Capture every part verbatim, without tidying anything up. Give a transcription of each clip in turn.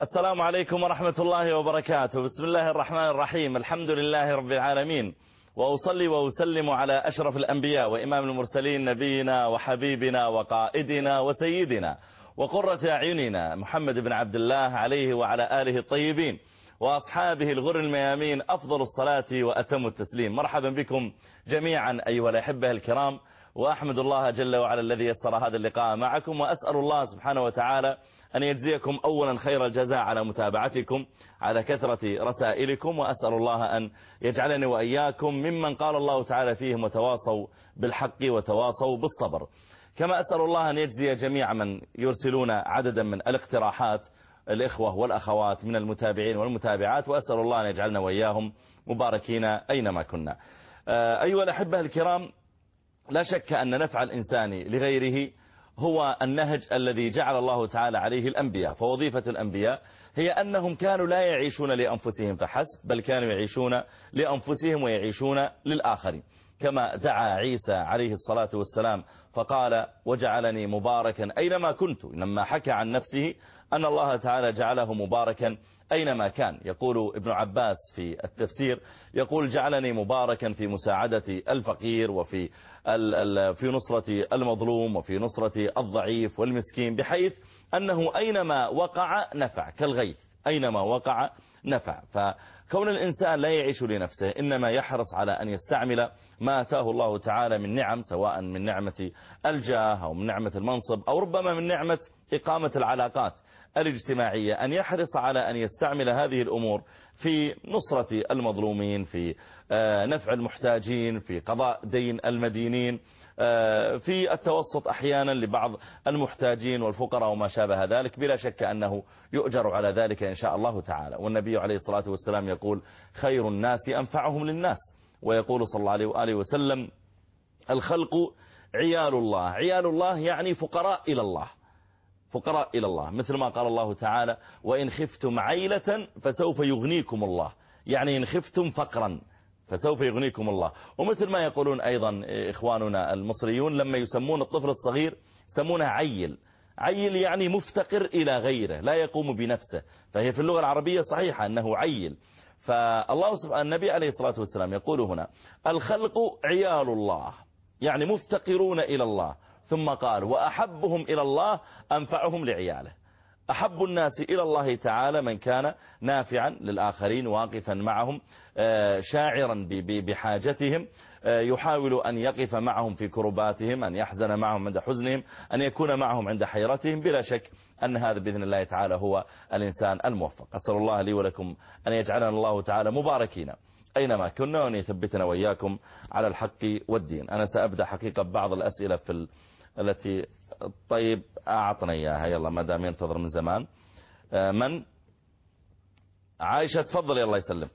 السلام عليكم ورحمة الله وبركاته. بسم الله الرحمن الرحيم. الحمد لله رب العالمين، وأصلي وأسلم على أشرف الأنبياء وإمام المرسلين نبينا وحبيبنا وقائدنا وسيدنا وقرة أعيننا محمد بن عبد الله عليه وعلى آله الطيبين وأصحابه الغر الميامين أفضل الصلاة وأتم التسليم. مرحبا بكم جميعا أيها الأحبة الكرام، وأحمد الله جل وعلا الذي يسر هذا اللقاء معكم، وأسأل الله سبحانه وتعالى أن يجزيكم أولا خير الجزاء على متابعتكم، على كثرة رسائلكم، وأسأل الله أن يجعلني وإياكم ممن قال الله تعالى فيهم وتواصوا بالحق وتواصوا بالصبر. كما أسأل الله أن يجزي جميع من يرسلون عددا من الاقتراحات، الإخوة والأخوات من المتابعين والمتابعات، وأسأل الله أن يجعلنا وإياهم مباركين أينما كنا. أيها الأحبة الكرام، لا شك أن نفع الإنسان لغيره هو النهج الذي جعل الله تعالى عليه الأنبياء. فوظيفة الأنبياء هي أنهم كانوا لا يعيشون لأنفسهم فحسب، بل كانوا يعيشون لأنفسهم ويعيشون للآخرين. كما دعا عيسى عليه الصلاة والسلام فقال وجعلني مباركا أينما كنت، لما حكى عن نفسه أن الله تعالى جعله مباركا أينما كان. يقول ابن عباس في التفسير، يقول جعلني مباركا في مساعدة الفقير، وفي في نصرة المظلوم، وفي نصرة الضعيف والمسكين، بحيث أنه أينما وقع نفع، كالغيث أينما وقع نفع. فكون الإنسان لا يعيش لنفسه، إنما يحرص على أن يستعمل ما أتاه الله تعالى من نعم، سواء من نعمة الجاه أو من نعمة المنصب أو ربما من نعمة إقامة العلاقات الاجتماعية، أن يحرص على أن يستعمل هذه الأمور في نصرة المظلومين، في نفع المحتاجين، في قضاء دين المدينين، في التوسط أحيانا لبعض المحتاجين والفقراء وما شابه ذلك. بلا شك أنه يؤجر على ذلك إن شاء الله تعالى. والنبي عليه الصلاة والسلام يقول خير الناس أنفعهم للناس، ويقول صلى الله عليه وآله وسلم الخلق عيال الله. عيال الله يعني فقراء إلى الله، فقراء إلى الله، مثل ما قال الله تعالى وإن خفتم عيلة فسوف يغنيكم الله، يعني إن خفتم فقرا فسوف يغنيكم الله. ومثل ما يقولون أيضا إخواننا المصريون لما يسمون الطفل الصغير يسمونه عيل. عيل يعني مفتقر إلى غيره، لا يقوم بنفسه، فهي في اللغة العربية صحيحة أنه عيل. فالله سبحانه النبي عليه الصلاة والسلام يقول هنا الخلق عيال الله، يعني مفتقرون إلى الله. ثم قال وأحبهم إلى الله أنفعهم لعياله. أحب الناس إلى الله تعالى من كان نافعا للآخرين، واقفا معهم، شاعرا بحاجتهم، يحاول أن يقف معهم في كرباتهم، أن يحزن معهم عند حزنهم، أن يكون معهم عند حيرتهم. بلا شك أن هذا بإذن الله تعالى هو الإنسان الموفق. أسأل الله لي ولكم أن يجعلنا الله تعالى مباركين أينما كنا، وأن يثبتنا وإياكم على الحق والدين. أنا سأبدأ حقيقة بعض الأسئلة في ال... التي طيب أعطنا إياها، يلا ما دام ينتظر من زمان. من عائشة تفضل، الله يسلمك.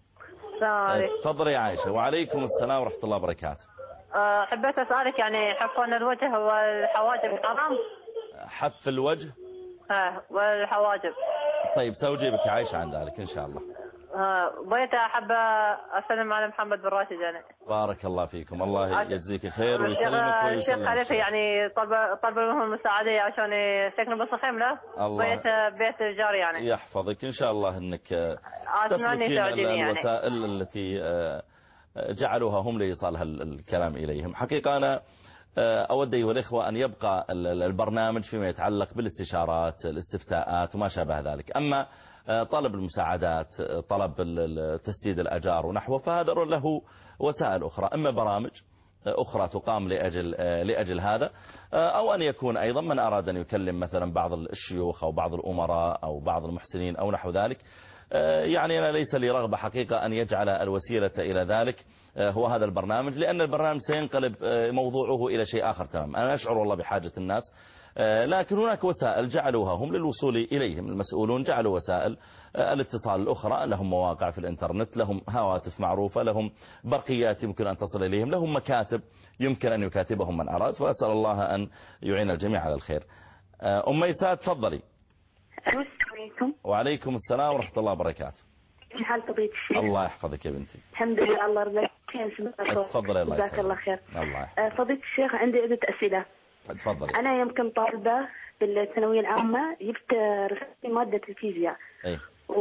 تفضل يا عائشة. وعليكم السلام ورحمة الله وبركاته. حبيت أسألك يعني حفن الوجه والحواجب حرام؟ حف الوجه اه والحواجب. طيب سأجيبك يا عائشة عن ذلك إن شاء الله. بغيت أحب أسلم على محمد بن راشد يعني. بارك الله فيكم، الله يجزيك خير ويسلمك ويسلمك. الشيخ خليفة يعني طلب طلب منهم المساعدة عشان يسكنوا بالصخيم له، بيت بيت جاري يعني. يحفظك إن شاء الله أنك تسلكين الوسائل يعني التي جعلوها هم لإيصال الكلام إليهم. حقيقة أنا أود أيها الإخوة أن يبقى البرنامج فيما يتعلق بالاستشارات، الاستفتاءات وما شابه ذلك. أما طلب المساعدات، طلب تسديد الأجار ونحوه، فهذا له وسائل أخرى، إما برامج أخرى تقام لأجل, لأجل هذا، أو أن يكون أيضا من أراد أن يكلم مثلا بعض الشيوخ أو بعض الأمراء أو بعض المحسنين أو نحو ذلك. يعني أنا ليس لي رغبة حقيقة أن يجعل الوسيلة إلى ذلك هو هذا البرنامج، لأن البرنامج سينقلب موضوعه إلى شيء آخر تمام. أنا أشعر والله بحاجة الناس، لكن هناك وسائل جعلوها هم للوصول إليهم. المسؤولون جعلوا وسائل الاتصال الأخرى، لهم مواقع في الإنترنت، لهم هواتف معروفة، لهم برقيات يمكن أن تصل إليهم، لهم مكاتب يمكن أن يكاتبهم من أراد. فأسأل الله أن يعين الجميع على الخير. أم ميساء تفضلي. السلام عليكم. وعليكم السلام ورحمة الله وبركاته. كيف حال فضيلة الشيخ؟ الله يحفظك يا بنتي. الحمد لله، الله يرضى عليك. تفضل. الله جزاك الله خير. الله يحفظك. فضيلة الشيخ عندي عدة أسئلة. تفضلي. أنا يمكن طالبة بالثانوية العامة، جبت رسالة مادة الفيزياء. أي.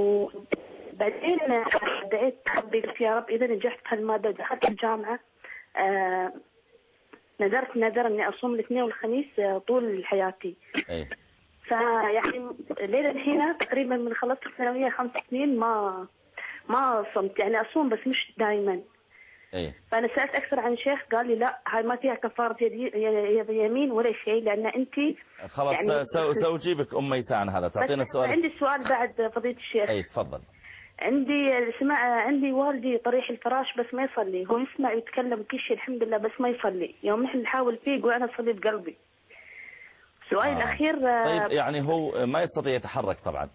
وبعدين بدأت قلت يا رب إذا نجحت في هالمادة ودخلت الجامعة آه نذرت نذر إني أصوم الاثنين والخميس طول حياتي. أي. فيعني ليلة الحين تقريبا من خلصت الثانوية خمس سنين ما ما صمت، يعني أصوم بس مش دائما. أي. فأنا سألت أكثر عن شيخ قال لي لا هاي ما فيها كفارة يمين ولا شيء، لأن أنت خلاص يعني سو سأجيبك أم ميسان هذا. تعطينا السؤال. عندي سؤال بعد فضيلة الشيخ. أي تفضل. عندي سمع عندي والدي طريح الفراش بس ما يصلي، هو يسمع يتكلم كل شيء الحمد لله بس ما يصلي، يوم نحن نحاول فيه يقول أنا أصلي بقلبي. سؤالي آه. الأخير. طيب يعني هو ما يستطيع يتحرك طبعا.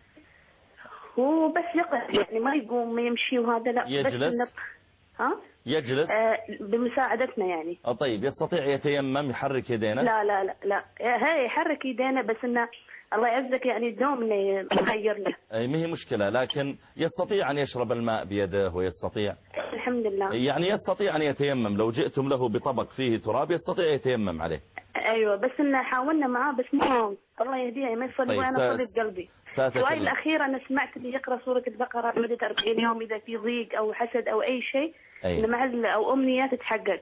هو بس يقعد يعني ما يقوم ما يمشي وهذا لا. يجلس. بس ها؟ يجلس. آه بمساعدتنا يعني. اه طيب يستطيع يتيمم يحرك يدينه؟ لا لا لا لا هي يحرك يدينه بس انه الله يعزك يعني الدوم انه يغير له. اي ما هي مشكلة، لكن يستطيع ان يشرب الماء بيده ويستطيع الحمد لله يعني يستطيع ان يتيمم. لو جئتم له بطبق فيه تراب يستطيع يتيمم عليه. ايوه بس انه حاولنا معاه بس ما الله يهديه ما يصلي. طيب وانا اصلي بقلبي. السؤال الاخير انا سمعت اللي يقرا سوره البقره لمده أربعين يوم اذا في ضيق او حسد او اي شيء أي. مع او امنيه تتحقق.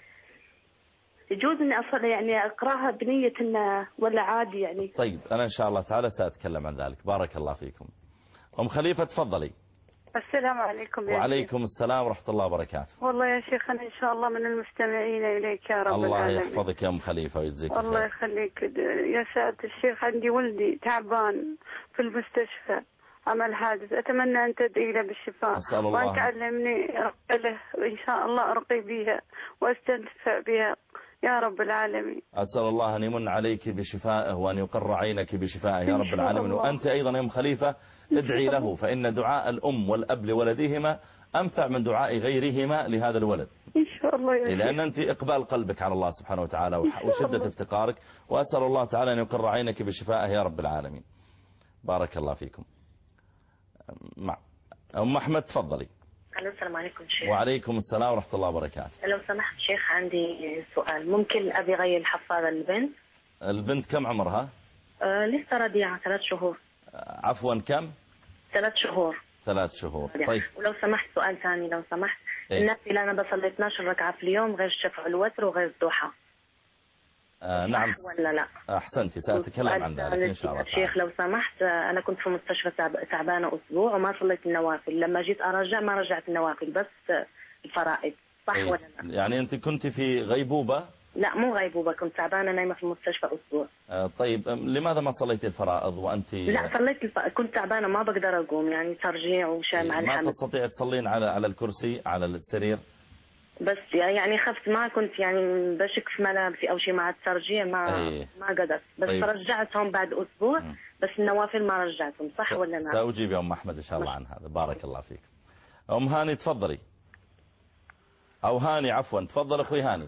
يجوز اني اصلي يعني اقراها بنيه انه ولا عادي يعني؟ طيب انا ان شاء الله تعالى ساتكلم عن ذلك. بارك الله فيكم. ام خليفه تفضلي. السلام عليكم يا وعليكم شيخ. السلام ورحمه الله وبركاته. والله يا شيخ انا ان شاء الله من المستمعين اليك يا رب الله العالمين. يحفظك يا ام خليفه ويجزيك الله خير. يخليك يا سعاده الشيخ. عندي ولدي تعبان في المستشفى عمل حادث، اتمنى ان تدعي له بالشفاء وان تعلمني له ان شاء الله ارقي بها واستنفع بها يا رب العالمين. أسأل الله أن يمن عليك بشفائه وأن يقر عينك بشفائه يا رب العالمين. وأنت أيضا يا أم خليفة ادعي له، فإن دعاء الأم والأب لولدهما أنفع من دعاء غيرهما لهذا الولد إن شاء الله يا شيخ. لأن أنت إقبال قلبك على الله سبحانه وتعالى وشدة افتقارك، وأسأل الله تعالى أن يقر عينك بشفائه يا رب العالمين. بارك الله فيكم. مع أم أحمد تفضلي. السلام عليكم شيخ. وعليكم السلام ورحمة الله وبركاته. لو سمحت شيخ عندي سؤال، ممكن أبي غير الحفاظة للبنت؟ البنت كم عمرها؟ آه لسه رضيعة ثلاث شهور. آه عفوا كم؟ ثلاث شهور. ثلاث شهور. طيب ولو سمحت سؤال ثاني لو سمحت. إيه؟ النافلة اللي أنا بصلي اثنعش ركعة في اليوم غير الشفع والوتر وغير الضحى. آه نعم ولا لا؟ أحسنتي سأتكلم عن ذلك إن شاء الله. شيخ لو سمحت أنا كنت في مستشفى تعبانة أسبوع وما صليت النوافل، لما جيت أرجع ما رجعت النوافل بس الفرائض، صح إيه؟ ولا لا؟ يعني أنت كنت في غيبوبة؟ لا مو غيبوبة، كنت تعبانة نايمة في المستشفى أسبوع. آه طيب لماذا ما صليت الفرائض وأنت؟ لا صليت الف... كنت تعبانة ما بقدر أقوم يعني ترجيع وشيء مع الحمل. ما تستطيع تصلين على على الكرسي على السرير؟ بس يعني خفت ما كنت يعني بشك في ملابسي أو شيء مع الترجيع ما أيه. ما قدرت بس طيب. رجعتهم بعد أسبوع م. بس النوافل ما رجعتهم، صح س... ولا لا؟ سأجيب يا أم أحمد إن شاء الله عن هذا. بارك الله فيك. أم هاني تفضلي. أو هاني عفوا تفضل أخوي هاني.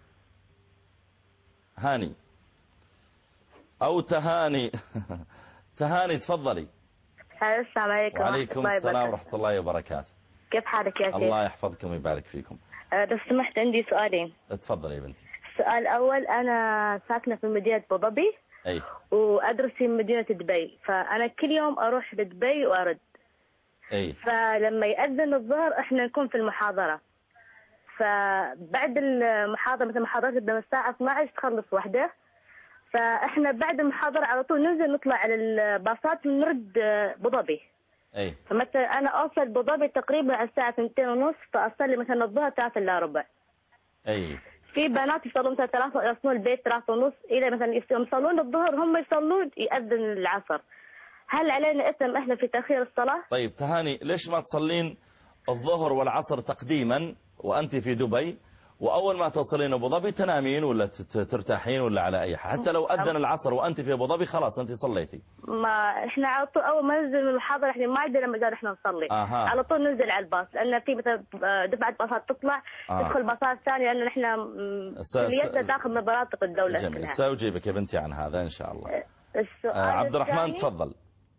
هاني أو تهاني تهاني تفضلي. السلام عليكم. وعليكم السلام ورحمة الله وبركاته. كيف حالك يا شيخ؟ الله يحفظكم ويبارك فيكم. لو سمحت عندي سؤالين. تفضلي يا بنتي. السؤال الأول أنا ساكنة في مدينة أبو ظبي. أي. وأدرس في مدينة دبي، فأنا كل يوم أروح لدبي وأرد. أي. فلما يأذن الظهر إحنا نكون في المحاضرة، فبعد المحاضرة مثل محاضرة تبدأ من الساعة اثنعش تخلص واحدة، فإحنا بعد المحاضرة على طول ننزل نطلع على الباصات ونرد أبو ظبي. أي. فمثلا أنا أوصل أبو ظبي تقريبا على الساعة اثنتين ونص، فأصلي مثلا الظهر ثلاثة إلا ربع. أي. في بنات يصلون مثلا ثلاثة يصلون البيت ثلاثة ونص، إلى مثلا يصلون الظهر هم يصلون يأذن العصر. هل علينا إثم إحنا في تأخير الصلاة؟ طيب تهاني ليش ما تصلين الظهر والعصر تقديما وأنت في دبي، وأول ما توصلين أبو ظبي تنامين ولا ترتاحين ولا على أي حال، حتى لو أذن العصر وأنت في أبو ظبي خلاص أنت صليتي. ما إحنا على طول أول ما ننزل من المحاضرة إحنا ما عندنا مجال إحنا نصلي. آها. على طول ننزل على الباص، لأن في مثلا دفعة باصات تطلع آه. تدخل باصات ثانية، لأن إحنا كليتنا داخل من مناطق الدولة. جميل. سأجيبك يا بنتي عن هذا إن شاء الله. السؤال آه عبد الرحمن الثاني. تفضل.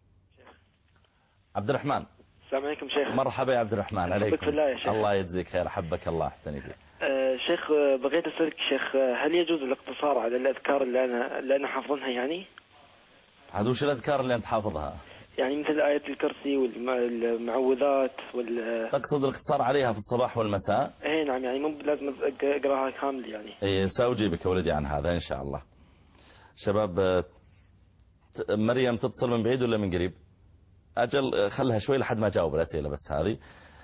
عبد الرحمن. السلام عليكم شيخ. مرحبا يا عبد الرحمن. عليكم الله يا شيخ. الله يجزيك خير، حبك الله احسن فيك. أه شيخ بغيت أسألك شيخ، هل يجوز الاقتصار على الأذكار اللي أنا اللي أنا حافظها يعني؟ عاد وش الأذكار اللي أنت حافظها؟ يعني مثل آية الكرسي والمعوذات وال تقصد الاقتصار عليها في الصباح والمساء؟ ايه نعم، يعني مو لازم أقراها كامل يعني. ايه سأجيبك ولدي عن هذا إن شاء الله. شباب مريم تتصل من بعيد ولا من قريب؟ أجل خلها شوي لحد ما جاوب الأسئلة بس هذه.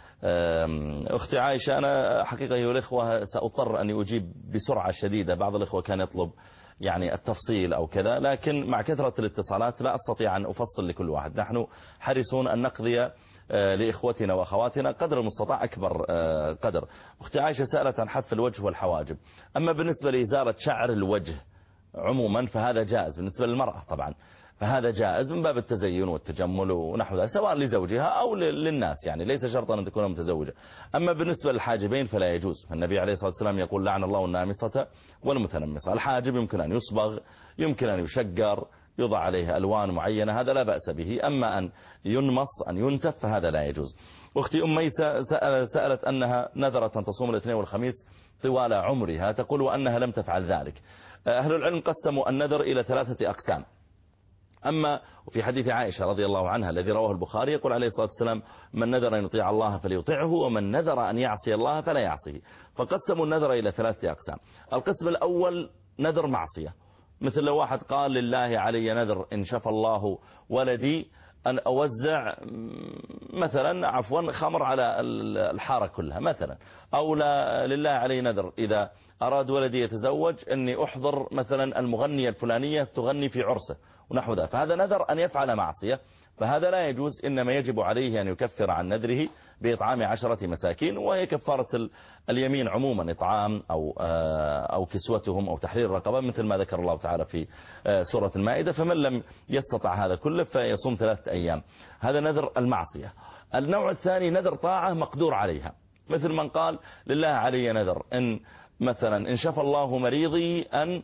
أختي عائشة أنا حقيقة أيها الإخوة سأضطر أن أجيب بسرعة شديدة. بعض الإخوة كان يطلب يعني التفصيل أو كذا، لكن مع كثرة الاتصالات لا أستطيع أن أفصل لكل واحد. نحن حريصون أن نقضي لإخوتنا وأخواتنا قدر المستطاع أكبر قدر. أختي عائشة سألت عن حف الوجه والحواجب. أما بالنسبة لإزالة شعر الوجه عموما فهذا جائز بالنسبة للمرأة طبعا، فهذا جائز من باب التزين والتجمل ونحو ذلك سواء لزوجها أو للناس، يعني ليس شرطا أن تكون متزوجة. أما بالنسبة للحاجبين فلا يجوز. النبي عليه الصلاة والسلام يقول لعن الله النامصة والمتنمصة. الحاجب يمكن أن يصبغ، يمكن أن يشجر، يضع عليه ألوان معينة، هذا لا بأس به. أما أن ينمص أن ينتف فهذا لا يجوز. أختي أم ميسة سألت أنها نذرت أن تصوم الاثنين والخميس طوال عمرها، تقول وأنها لم تفعل ذلك. أهل العلم قسموا النذر إلى ثلاثة أقسام. أما وفي حديث عائشة رضي الله عنها الذي رواه البخاري يقول عليه الصلاة والسلام من نذر أن يطيع الله فليطيعه ومن نذر أن يعصي الله فلا يعصيه. فقسموا النذر إلى ثلاثة أقسام. القسم الأول نذر معصية، مثل لو واحد قال لله علي نذر إن شفى الله ولدي أن أوزع مثلا عفوا خمر على الحارة كلها مثلا، أو لا لله علي نذر إذا أراد ولدي يتزوج أني أحضر مثلا المغنية الفلانية تغني في عرسه ونحو ذا، فهذا نذر أن يفعل معصية، فهذا لا يجوز. إنما يجب عليه أن يكفر عن نذره بإطعام عشرة مساكين، وهي كفارة اليمين عموما إطعام أو أو كسوتهم أو تحرير رقبة مثل ما ذكر الله تعالى في سورة المائدة. فمن لم يستطع هذا كله فيصوم ثلاثة أيام. هذا نذر المعصية. النوع الثاني نذر طاعة مقدور عليها، مثل من قال لله علي نذر إن مثلا إن شفى الله مريضي أن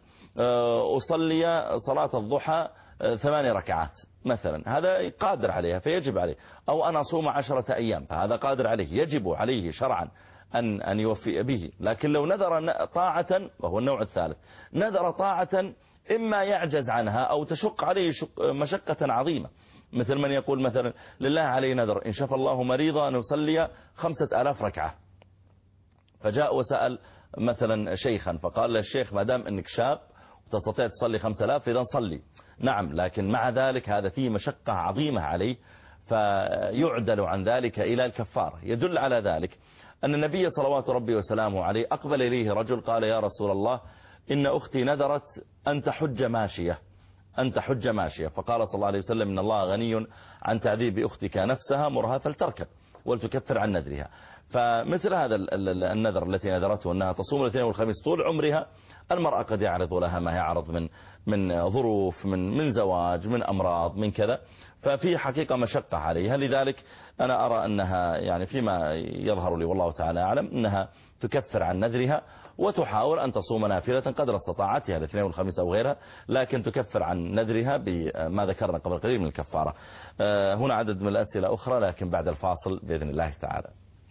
أصلي صلاة الضحى ثماني ركعات مثلا، هذا قادر عليها فيجب عليه. أو أن أصوم عشرة أيام فهذا قادر عليه، يجب عليه شرعا أن أن يوفي به. لكن لو نذر طاعة، وهو النوع الثالث، نذر طاعة إما يعجز عنها أو تشق عليه مشقة عظيمة، مثل من يقول مثلا لله علي نذر إن شفى الله مريضا أن يصلي خمسة آلاف ركعة، فجاء وسأل مثلا شيخا فقال للشيخ ما دام أنك شاب وتستطيع تصلي خمسة آلاف إذا صلي. نعم، لكن مع ذلك هذا فيه مشقة عظيمة عليه فيعدل عن ذلك إلى الكفارة. يدل على ذلك أن النبي صلوات ربي وسلامه عليه أقبل إليه رجل قال يا رسول الله إن أختي نذرت أن تحج ماشية أن تحج ماشية فقال صلى الله عليه وسلم إن الله غني عن تعذيب أختك نفسها مرها فلتركب ولتكفر عن نذرها. فمثل هذا النذر التي نذرته أنها تصوم الاثنين والخميس طول عمرها، المرأة قد يعرض لها ما يعرض من من ظروف، من من زواج، من أمراض، من كذا، ففي حقيقة مشقة عليها. لذلك أنا أرى أنها يعني فيما يظهر لي والله تعالى أعلم أنها تكفر عن نذرها وتحاول أن تصوم نافلة قدر استطاعتها الاثنين والخميس أو غيرها، لكن تكفر عن نذرها بما ذكرنا قبل قليل من الكفارة. هنا عدد من الأسئلة أخرى لكن بعد الفاصل بإذن الله تعالى.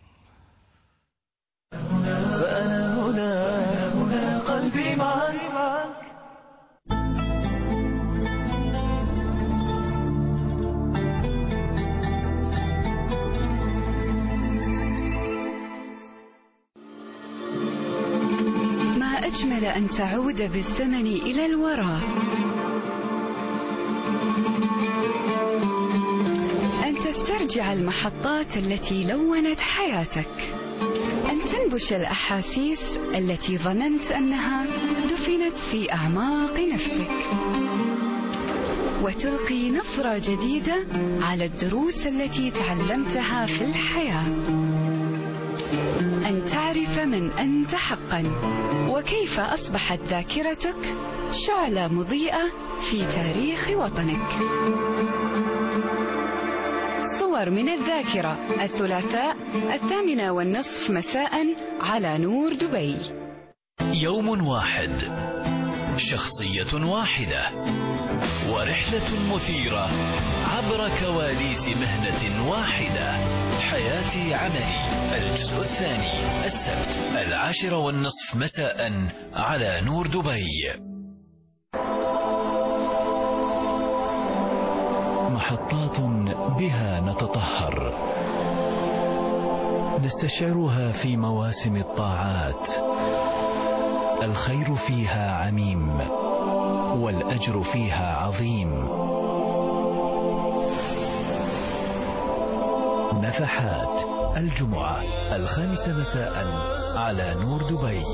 فأنا هنا هنا قلبي معك. ما أجمل أن تعود بالزمن إلى الوراء، أن تسترجع المحطات التي لونت حياتك، أن تنبش الأحاسيس التي ظننت أنها دفنت في أعماق نفسك، وتلقي نظرة جديدة على الدروس التي تعلمتها في الحياة، أن تعرف من أنت حقا وكيف أصبحت ذاكرتك شعلة مضيئة في تاريخ وطنك. صور من الذاكرة الثلاثاء الثامنة والنصف مساء على نور دبي. يوم واحد، شخصية واحدة، ورحلة مثيرة عبر كواليس مهنة واحدة. حياتي عملي الجزء الثاني السبت العاشر العاشرة والنصف مساء على نور دبي. محطات بها نتطهر نستشعرها في مواسم الطاعات، الخير فيها عميم والأجر فيها عظيم. نفحات الجمعة الخامسة مساء على نور دبي.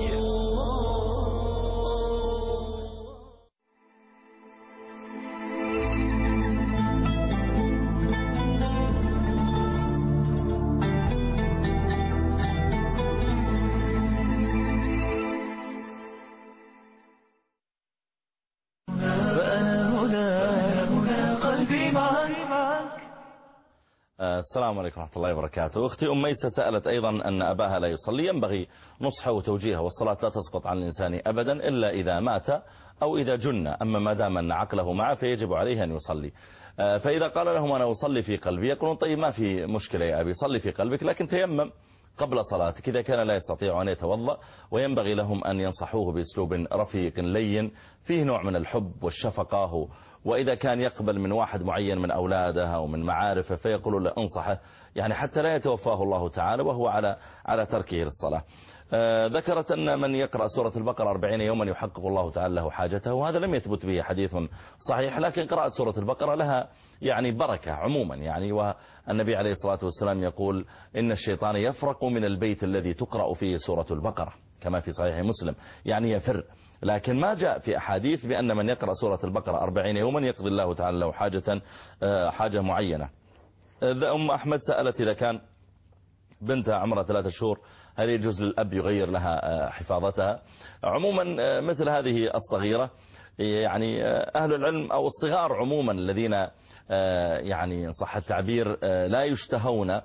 السلام عليكم ورحمة الله وبركاته. أختي أم ميسة سألت أيضا أن أباها لا يصلي، ينبغي نصحه وتوجيهه، والصلاة لا تسقط عن الإنسان أبدا إلا إذا مات أو إذا جن، أما ما دام أن عقله معه فيجب عليه أن يصلي. فإذا قال لهم أنا أصلي في قلبي يقولون طيب ما في مشكلة يا أبي صلي في قلبك، لكن تيمم قبل صلاتك إذا كان لا يستطيع أن يتوضأ. وينبغي لهم أن ينصحوه بأسلوب رفيق لين فيه نوع من الحب والشفقة، وإذا كان يقبل من واحد معين من أولاده أو من معارفه فيقولوا له انصحه، يعني حتى لا يتوفاه الله تعالى وهو على على تركه للصلاة. آه ذكرت أن من يقرأ سورة البقرة أربعين يوما يحقق الله تعالى له حاجته، وهذا لم يثبت به حديث صحيح، لكن قراءة سورة البقرة لها يعني بركة عموما يعني. والنبي عليه الصلاة والسلام يقول إن الشيطان يفرق من البيت الذي تقرأ فيه سورة البقرة كما في صحيح مسلم، يعني يفر. لكن ما جاء في أحاديث بأن من يقرأ سورة البقرة أربعين يوما يقضي الله تعالى له حاجة حاجة معينة. أم أحمد سألت إذا كان بنتها عمرها ثلاثة شهور هل يجوز للأب يغير لها حفاظتها؟ عموما مثل هذه الصغيرة يعني أهل العلم أو الصغار عموما الذين يعني صح التعبير لا يشتهون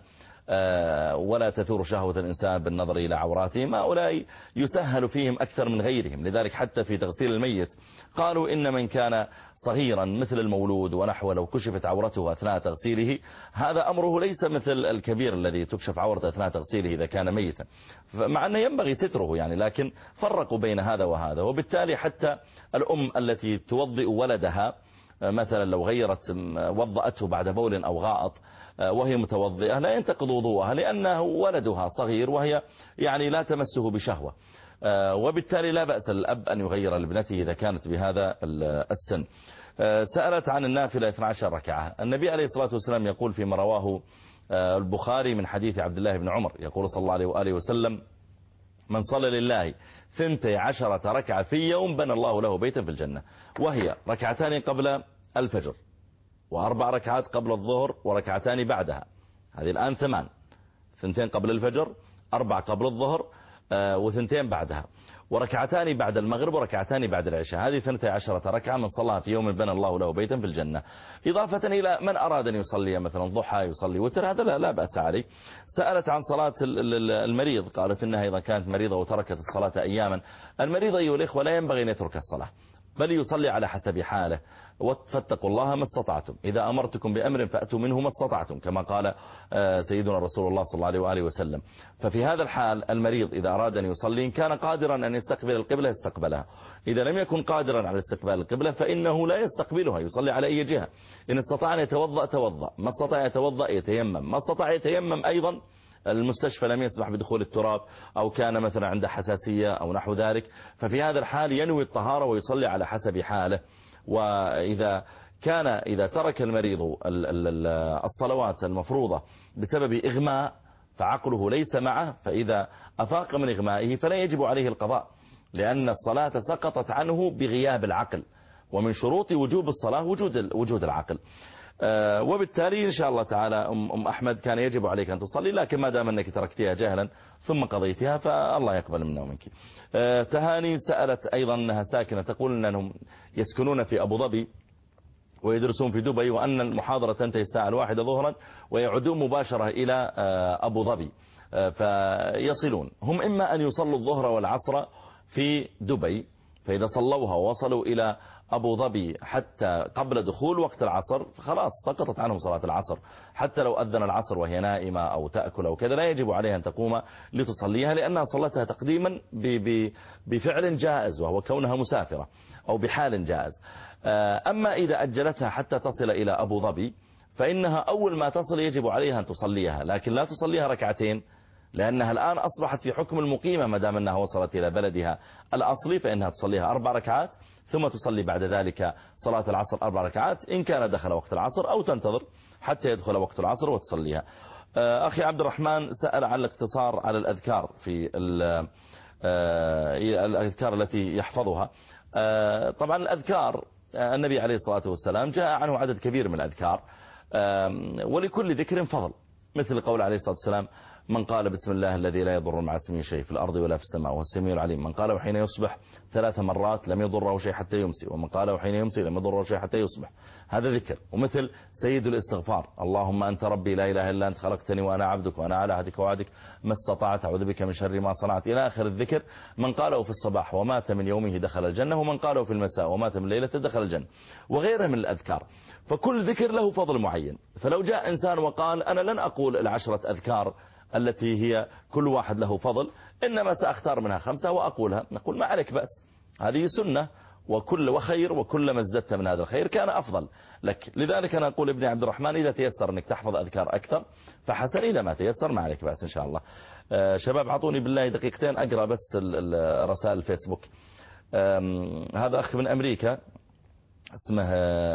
ولا تثور شهوة الإنسان بالنظر إلى عوراتهم، هؤلاء يسهل فيهم أكثر من غيرهم. لذلك حتى في تغسيل الميت قالوا إن من كان صغيرا مثل المولود ونحوه لو كشفت عورته أثناء تغسيله هذا أمره ليس مثل الكبير الذي تكشف عورته أثناء تغسيله إذا كان ميتا، مع أنه ينبغي ستره يعني، لكن فرقوا بين هذا وهذا. وبالتالي حتى الأم التي توضئ ولدها مثلا لو غيرت وضأته بعد بول أو غائط وهي متوضئة لا ينتقض وضوءها لأنه ولدها صغير وهي يعني لا تمسه بشهوة، وبالتالي لا بأس الأب أن يغير لابنته إذا كانت بهذا السن. سألت عن النافلة اثنتي عشرة ركعة. النبي عليه الصلاة والسلام يقول فيما رواه البخاري من حديث عبد الله بن عمر يقول صلى الله عليه وآله وسلم من صلى لله ثنتي عشرة ركعة في يوم بنى الله له بيتا في الجنة، وهي ركعتان قبل الفجر وأربع ركعات قبل الظهر وركعتان بعدها، هذه الآن ثمان، ثنتين قبل الفجر أربع قبل الظهر وثنتين بعدها، وركعتان بعد المغرب وركعتان بعد العشاء، هذه ثنتي عشرة ركعة من صلىها في يوم بنى الله له بيتا في الجنة. إضافة إلى من أراد أن يصلي مثلا ضحى يصلي وتر هذا لا, لا بأس عليه. سألت عن صلاة المريض، قالت إنها إذا كانت مريضة وتركت الصلاة أياما. المريض أيها الإخوة لا ينبغي أن يترك الصلاة بل يصلي على حسب حاله، واتقوا الله ما استطعتم، إذا أمرتكم بأمر فأتوا منه ما استطعتم كما قال سيدنا رسول الله صلى الله عليه وآله وسلم. ففي هذا الحال المريض إذا أراد أن يصلي إن كان قادرا أن يستقبل القبلة يستقبلها، إذا لم يكن قادرا على استقبال القبلة فإنه لا يستقبلها، يصلي على أي جهة. إن استطاع أن يتوضأ توضأ، ما استطاع يتوضأ يتيمم، ما استطاع يتيمم أيضا المستشفى لم يسمح بدخول التراب أو كان مثلا عنده حساسية أو نحو ذلك، ففي هذا الحال ينوي الطهارة ويصلي على حسب حاله. وإذا كان إذا ترك المريض الصلوات المفروضة بسبب إغماء فعقله ليس معه، فإذا أفاق من إغمائه فلا يجب عليه القضاء، لأن الصلاة سقطت عنه بغياب العقل، ومن شروط وجوب الصلاة وجود وجود العقل. أه وبالتالي إن شاء الله تعالى أم, أم أحمد كان يجب عليك أن تصلي، لكن ما دام أنك تركتها جهلا ثم قضيتها فالله يقبل منا ومنك. أه تهاني سألت أيضا أنها ساكنة، تقول أنهم يسكنون في أبو ظبي ويدرسون في دبي، وأن المحاضرة تنتهي الساعة الواحدة ظهرا ويعودون مباشرة إلى أبو ظبي، فيصلون هم إما أن يصلوا الظهر والعصر في دبي، فإذا صلوها ووصلوا إلى أبو ظبي حتى قبل دخول وقت العصر فخلاص سقطت عنهم صلاة العصر، حتى لو أذن العصر وهي نائمة أو تأكل أو كذا لا يجب عليها أن تقوم لتصليها، لأنها صلتها تقديما بفعل جائز وهو كونها مسافرة أو بحال جائز. أما إذا أجلتها حتى تصل إلى أبو ظبي فإنها أول ما تصل يجب عليها أن تصليها، لكن لا تصليها ركعتين، لأنها الآن أصبحت في حكم المقيمة ما دام أنها وصلت إلى بلدها الأصلي، فإنها تصليها أربع ركعات ثم تصلي بعد ذلك صلاة العصر أربع ركعات إن كان دخل وقت العصر، أو تنتظر حتى يدخل وقت العصر وتصليها. أخي عبد الرحمن سأل عن الاقتصار على الأذكار في الأذكار التي يحفظها. طبعا الأذكار النبي عليه الصلاة والسلام جاء عنه عدد كبير من الأذكار، ولكل ذكر فضل، مثل قول عليه الصلاة والسلام: من قال بسم الله الذي لا يضر مع اسمه شيء في الأرض ولا في السماء وهو السميع العليم، من قاله حين يصبح ثلاث مرات لم يضره شيء حتى يمسي، ومن قاله حين يمسي لم يضره شيء حتى يصبح. هذا ذكر. ومثل سيد الاستغفار: اللهم أنت ربي لا إله إلا أنت خلقتني وأنا عبدك وأنا على عهدك ووعدك ما استطعت أعوذ بك من شر ما صنعت، إلى آخر الذكر. من قاله في الصباح ومات من يومه دخل الجنة، ومن قاله في المساء ومات من ليلة دخل الجنة، وغيره من الأذكار. فكل ذكر له فضل معين. فلو جاء إنسان وقال: أنا لن أقول العشرة أذكار التي هي كل واحد له فضل، إنما سأختار منها خمسة وأقولها، نقول: ما عليك بأس، هذه سنة وكل وخير، وكلما ازددت من هذا الخير كان أفضل لك. لذلك أنا أقول ابني عبد الرحمن: إذا تيسر أنك تحفظ أذكار أكثر فحسن، إذا ما تيسر ما عليك بأس إن شاء الله. شباب عطوني بالله دقيقتين أقرأ بس رسائل الفيسبوك. هذا أخ من أمريكا اسمه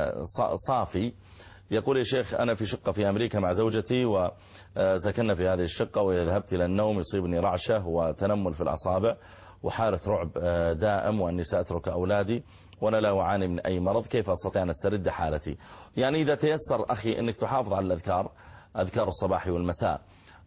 صافي يقول: يا شيخ أنا في شقة في أمريكا مع زوجتي وسكننا في هذه الشقة، وإذا ذهبت إلى النوم يصيبني رعشة وتنمل في الأصابع وحالة رعب دائم، وأني سأترك أولادي وأنا لا أعاني من أي مرض، كيف أستطيع أن أسترد حالتي؟ يعني إذا تيسر أخي أنك تحافظ على الأذكار، أذكار الصباح والمساء.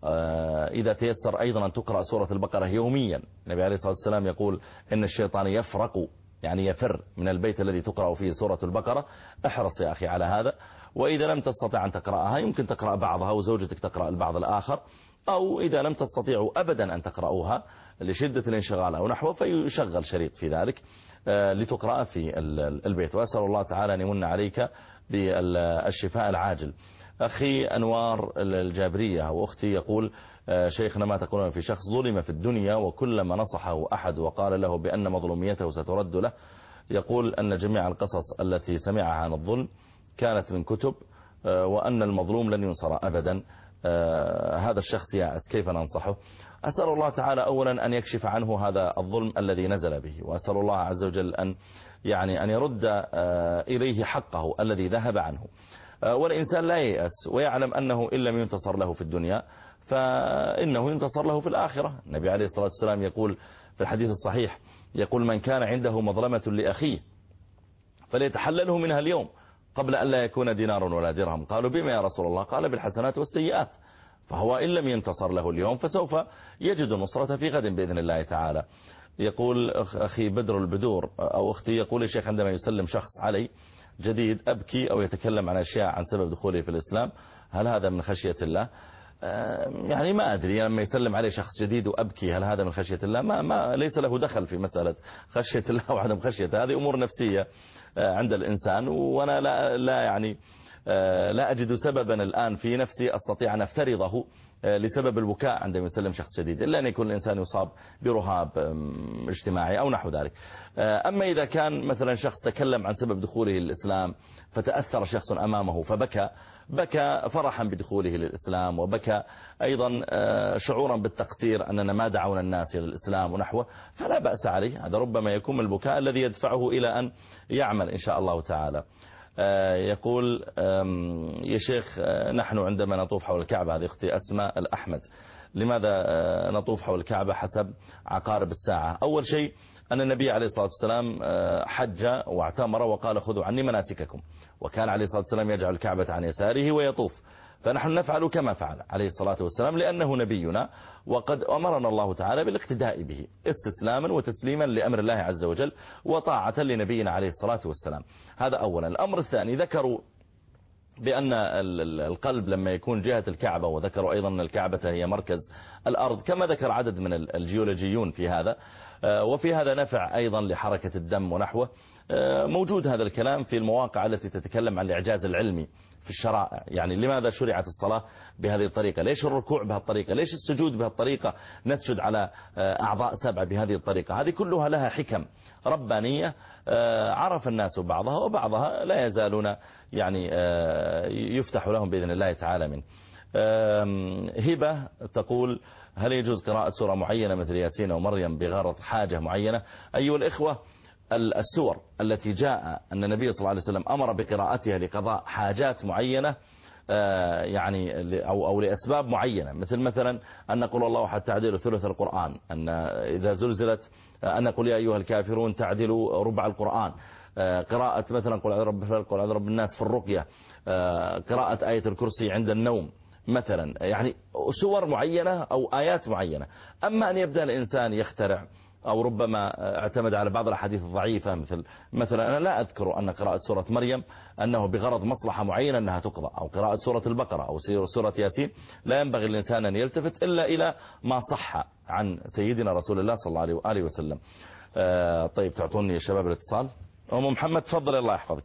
إذا تيسر أيضا أن تقرأ سورة البقرة يوميا. النبي عليه الصلاة والسلام يقول: إن الشيطان يفرق، يعني يفر من البيت الذي تقرأ فيه سورة البقرة. احرص يا أخي على هذا. وإذا لم تستطع أن تقرأها يمكن تقرأ بعضها وزوجتك تقرأ البعض الآخر، أو إذا لم تستطيعوا أبدا أن تقرأوها لشدة الانشغال أو نحوه فيشغل شريط في ذلك لتقرأ في البيت. وأسأل الله تعالى أن يمن عليك بالشفاء العاجل. أخي أنوار الجابرية وأختي يقول: شيخنا ما تقولون في شخص ظلم في الدنيا وكلما نصحه أحد وقال له بأن مظلوميته سترد له، يقول أن جميع القصص التي سمعها عن الظلم كانت من كتب، وأن المظلوم لن ينصر أبدا. هذا الشخص يائس، كيف ننصحه؟ أسأل الله تعالى أولا أن يكشف عنه هذا الظلم الذي نزل به، وأسأل الله عز وجل أن يعني أن يرد إليه حقه الذي ذهب عنه. والإنسان لا ييأس ويعلم أنه إن لم ينتصر له في الدنيا فإنه ينتصر له في الآخرة. النبي عليه الصلاة والسلام يقول في الحديث الصحيح، يقول: من كان عنده مظلمة لأخيه فليتحلله منها اليوم قبل أن لا يكون دينار ولا درهم. قالوا: بما يا رسول الله؟ قال: بالحسنات والسيئات. فهو إن لم ينتصر له اليوم فسوف يجد النصرة في غد بإذن الله تعالى. يقول أخي بدر البدور أو أختي يقول: يا شيخ عندما يسلم شخص علي جديد أبكي أو يتكلم عن أشياء عن سبب دخوله في الإسلام، هل هذا من خشية الله؟ يعني ما أدري، لما يسلم عليه شخص جديد وأبكي هل هذا من خشية الله؟ ما, ما ليس له دخل في مسألة خشية الله وعدم خشيته، هذه أمور نفسية عند الإنسان، وأنا لا, لا يعني لا أجد سببا الآن في نفسي أستطيع أن أفترضه لسبب البكاء عندما يسلم شخص جديد، إلا أن يكون الإنسان يصاب برهاب اجتماعي أو نحو ذلك. أما إذا كان مثلا شخص تكلم عن سبب دخوله للإسلام فتأثر شخص أمامه فبكى، بكى فرحا بدخوله للإسلام، وبكى أيضا شعورا بالتقصير أننا ما دعونا الناس إلى الإسلام ونحوه، فلا بأس عليه. هذا ربما يكون البكاء الذي يدفعه إلى أن يعمل إن شاء الله تعالى. يقول: يا شيخ نحن عندما نطوف حول الكعبة، هذه أختي أسماء الأحمد، لماذا نطوف حول الكعبة حسب عقارب الساعة؟ أول شيء أن النبي عليه الصلاة والسلام حج واعتمر وقال: خذوا عني مناسككم، وكان عليه الصلاة والسلام يجعل الكعبة عن يساره ويطوف، فنحن نفعل كما فعل عليه الصلاة والسلام لأنه نبينا، وقد أمرنا الله تعالى بالاقتداء به استسلاما وتسليما لأمر الله عز وجل وطاعة لنبينا عليه الصلاة والسلام. هذا أولا. الأمر الثاني، ذكروا بأن القلب لما يكون جهة الكعبة، وذكروا أيضا أن الكعبة هي مركز الأرض كما ذكر عدد من الجيولوجيون في هذا، وفي هذا نفع أيضا لحركة الدم ونحوه. موجود هذا الكلام في المواقع التي تتكلم عن الإعجاز العلمي في الشرائع. يعني لماذا شرعت الصلاة بهذه الطريقة؟ ليش الركوع بهالطريقة؟ ليش السجود بهالطريقة؟ نسجد على أعضاء سبعة بهذه الطريقة. هذه كلها لها حكم ربانية عرف الناس بعضها، وبعضها لا يزالون يعني يفتح لهم بإذن الله تعالى منه. هبة تقول: هل يجوز قراءة سورة معينة مثل ياسين أو مريم بغرض حاجة معينة؟ أيها الإخوة، السور التي جاء أن النبي صلى الله عليه وسلم أمر بقراءتها لقضاء حاجات معينة يعني أو أو لأسباب معينة، مثل مثلا أن نقول الله أحد تعديل ثلث القرآن، أن إذا زلزلت أن نقول يا أيها الكافرون تعدلوا ربع القرآن، قراءة مثلا قل أعوذ برب الفلق قل أعوذ برب الناس في الرقية، قراءة آية الكرسي عند النوم مثلا، يعني سور معينة أو آيات معينة. أما أن يبدأ الإنسان يخترع أو ربما اعتمد على بعض الأحاديث الضعيفة، مثل مثلا أنا لا أذكر أن قراءة سورة مريم أنه بغرض مصلحة معينة أنها تقضى، أو قراءة سورة البقرة أو سورة ياسين. لا ينبغي الإنسان أن يلتفت إلا إلى ما صح عن سيدنا رسول الله صلى الله عليه وسلم. آه طيب، تعطوني شباب الاتصال. أم محمد تفضل، الله يحفظك.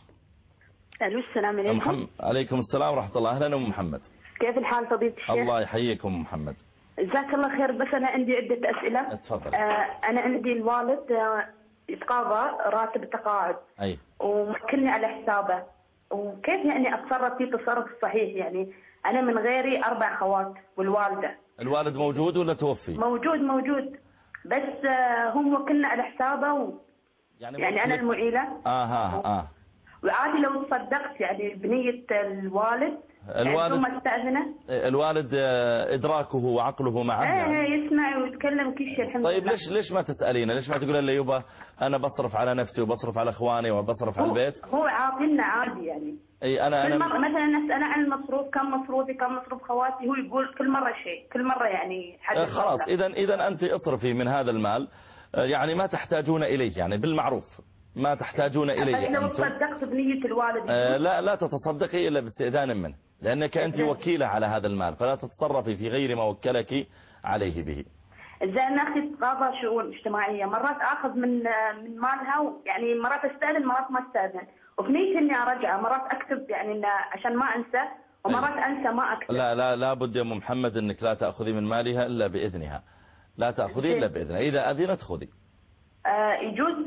ألو، السلام عليكم. محمد عليكم السلام ورحمة الله. أهلا أم محمد. كيف الحال فضيلة الشيخ؟ الله يحييكم محمد. جزاك الله خير. بس أنا عندي عدة أسئلة. اتفضل. آه أنا عندي الوالد آه يتقاضى راتب التقاعد، أي، ومكلني على حسابه، وكيف يعني أتصرف فيه تصرف صحيح؟ يعني أنا من غيري أربع خوات والوالدة. الوالد موجود ولا توفي؟ موجود موجود، بس آه هو موكلنا على حسابه و... يعني, يعني أنا المعيلة. آه آه آه وعادي لو تصدقت يعني بنية الوالد الوالد ثم استأذنه. الوالد إدراكه وعقله معه يعني. ايه يسمع ويتكلم كل شيء الحمد طيب لله. ليش ليش ما تسألينه؟ ليش ما تقول له يبا أنا بصرف على نفسي وبصرف على إخواني وبصرف على البيت؟ هو عاطلنا عادي يعني. أي أنا أنا مرة مثلا أسأله عن المصروف، كم مصروفي كم مصروف خواتي، هو يقول كل مرة شيء، كل مرة يعني حد. خلاص، إذا إذا أنت اصرفي من هذا المال يعني ما تحتاجون إليه، يعني بالمعروف ما تحتاجون إليه. لو تصدقت بنية الوالد آه لا لا تتصدقي إلا باستئذان منه، لأنك أنت وكيلة على هذا المال، فلا تتصرفي في غير ما وكلك عليه به. زي أن أختي تتقاضى شؤون اجتماعية، مرات أخذ من من مالها، يعني مرات أستأذن مرات ما أستأذن، وفي نيتي إني أرجع، مرات أكتب يعني عشان ما أنسى، ومرات أنسى ما أكتب. لا لا لا بد يا أم محمد أنك لا تأخذي من مالها إلا بإذنها، لا تأخذي إلا بإذنها، إذا أذنت خذي. يجوز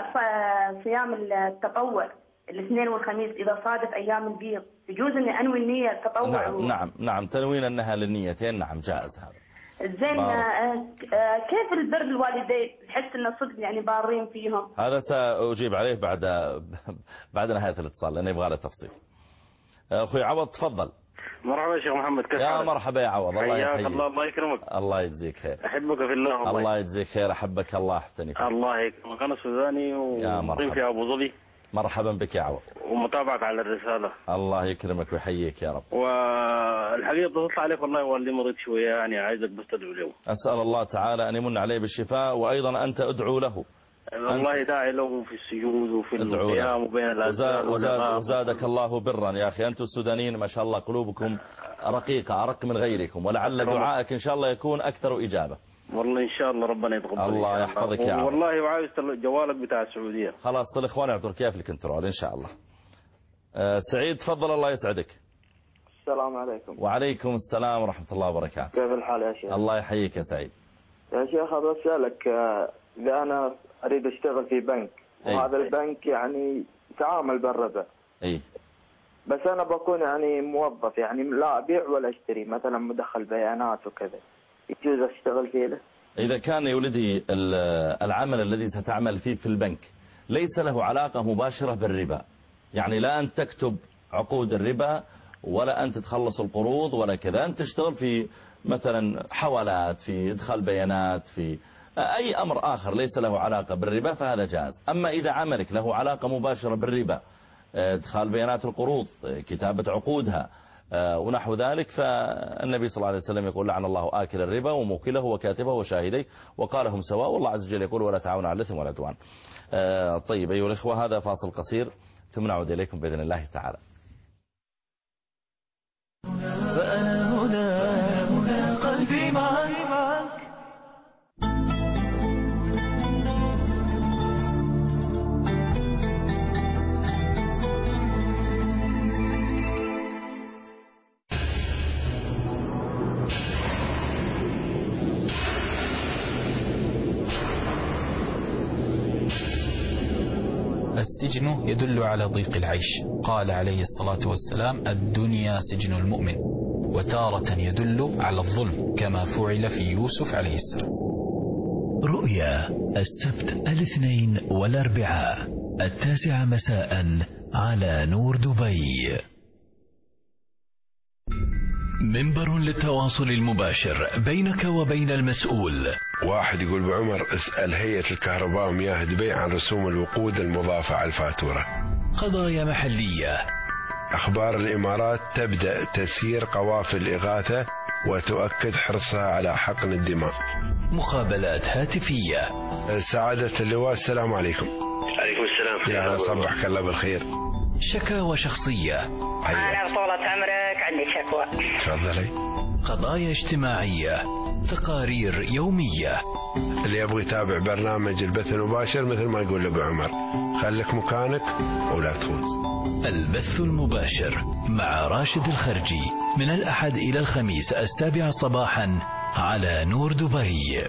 صيام التطوع الاثنين والخميس إذا صادف أيام البيض، يجوز أني أنوي النية التطوع؟ نعم و... نعم نعم تنوين أنها للنيتين، نعم جائز هذا. زين. آه كيف البر الوالدين؟ تحس إنه صدق يعني بارين فيهم؟ هذا سأجيب عليه بعد بعد نهاية الاتصال لأنه يبغى له تفصيل. أخوي عوض تفضل. مرحبا شيخ محمد، كيف يا حالك؟ مرحبا يا عوض، الله يحييك. الله الله يكرمك. الله يجزيك خير. أحبك في الله. الله, الله يجزيك خير، أحبك الله أحتني فيك. الله يكرمك. أنا سوداني ومقيم في أبو ظبي. مرحبا بك يا عوض، ومتابعك على الرسالة. الله يكرمك ويحييك يا رب. والحقيقة اتصلت عليك والله والدي مريض شوية، يعني عايزك بس تدعو له. أسأل الله تعالى أن يمن عليه بالشفاء، وأيضا أنت ادعو له. والله داعي له في السجود وفي القيام وبين الأذكار. وزاد وزادك الله برا يا أخي. أنتم السودانيين ما شاء الله قلوبكم رقيقة أرق من غيركم، ولعل دعائك إن شاء الله يكون أكثر إجابة. والله إن شاء الله ربنا يتقبل. الله يحفظك يا عم. والله وعايز جوالك بتاع السعودية. خلاص صل إخواني يعطوك إياه في الكنترول إن شاء الله. أه سعيد تفضل، الله يسعدك. السلام عليكم. وعليكم السلام ورحمة الله وبركاته. كيف الحال يا شيخ؟ الله يحييك يا سعيد. يا شيخ أبغى أسألك، إذا أنا أريد أشتغل في بنك وهذا البنك يعني يتعامل بالربا، أي بس أنا بكون يعني موظف، يعني لا أبيع ولا أشتري، مثلا مدخل بيانات وكذا، يجوز أشتغل فيه له؟ إذا كان يا ولدي العمل الذي ستعمل فيه في البنك ليس له علاقة مباشرة بالربا، يعني لا أن تكتب عقود الربا ولا أن تتخلص القروض ولا كذا، أنت تشتغل في مثلا حوالات، في إدخال بيانات، في أي أمر آخر ليس له علاقة بالربا فهذا جائز. أما إذا عملك له علاقة مباشرة بالربا، إدخال بيانات القروض، كتابة عقودها ونحو ذلك، فالنبي صلى الله عليه وسلم يقول لعن الله آكل الربا وموكله وكاتبه وشاهديه وقالهم سواء، والله عز وجل يقول ولا تعاونوا على الإثم والعدوان. طيب أيها الإخوة، هذا فاصل قصير ثم نعود إليكم بإذن الله تعالى. السجن يدل على ضيق العيش. قال عليه الصلاة والسلام: الدنيا سجن المؤمن. وتارة يدل على الظلم كما فعل في يوسف عليه السلام. رؤيا السبت الاثنين والاربعاء التاسعة مساء على نور دبي. منبر للتواصل المباشر بينك وبين المسؤول. واحد يقول: بعمر اسأل هيئة الكهرباء ومياه دبي عن رسوم الوقود المضافة على الفاتورة. قضايا محلية. أخبار الإمارات تبدأ تسيير قوافل إغاثة وتؤكد حرصها على حقن الدماء. مقابلات هاتفية. سعادة اللواء، السلام عليكم. عليكم السلام. يا صبحك الله بالخير. شكاوى شخصية. أنا طولة عمرك عندي شكوى. تفضلي. قضايا اجتماعية. تقارير يومية. اللي يبغى يتابع برنامج البث المباشر مثل ما يقول أبو عمر، خليك مكانك ولا تفوز. البث المباشر مع راشد الخرجي من الأحد إلى الخميس السابعة صباحا على نور دبي.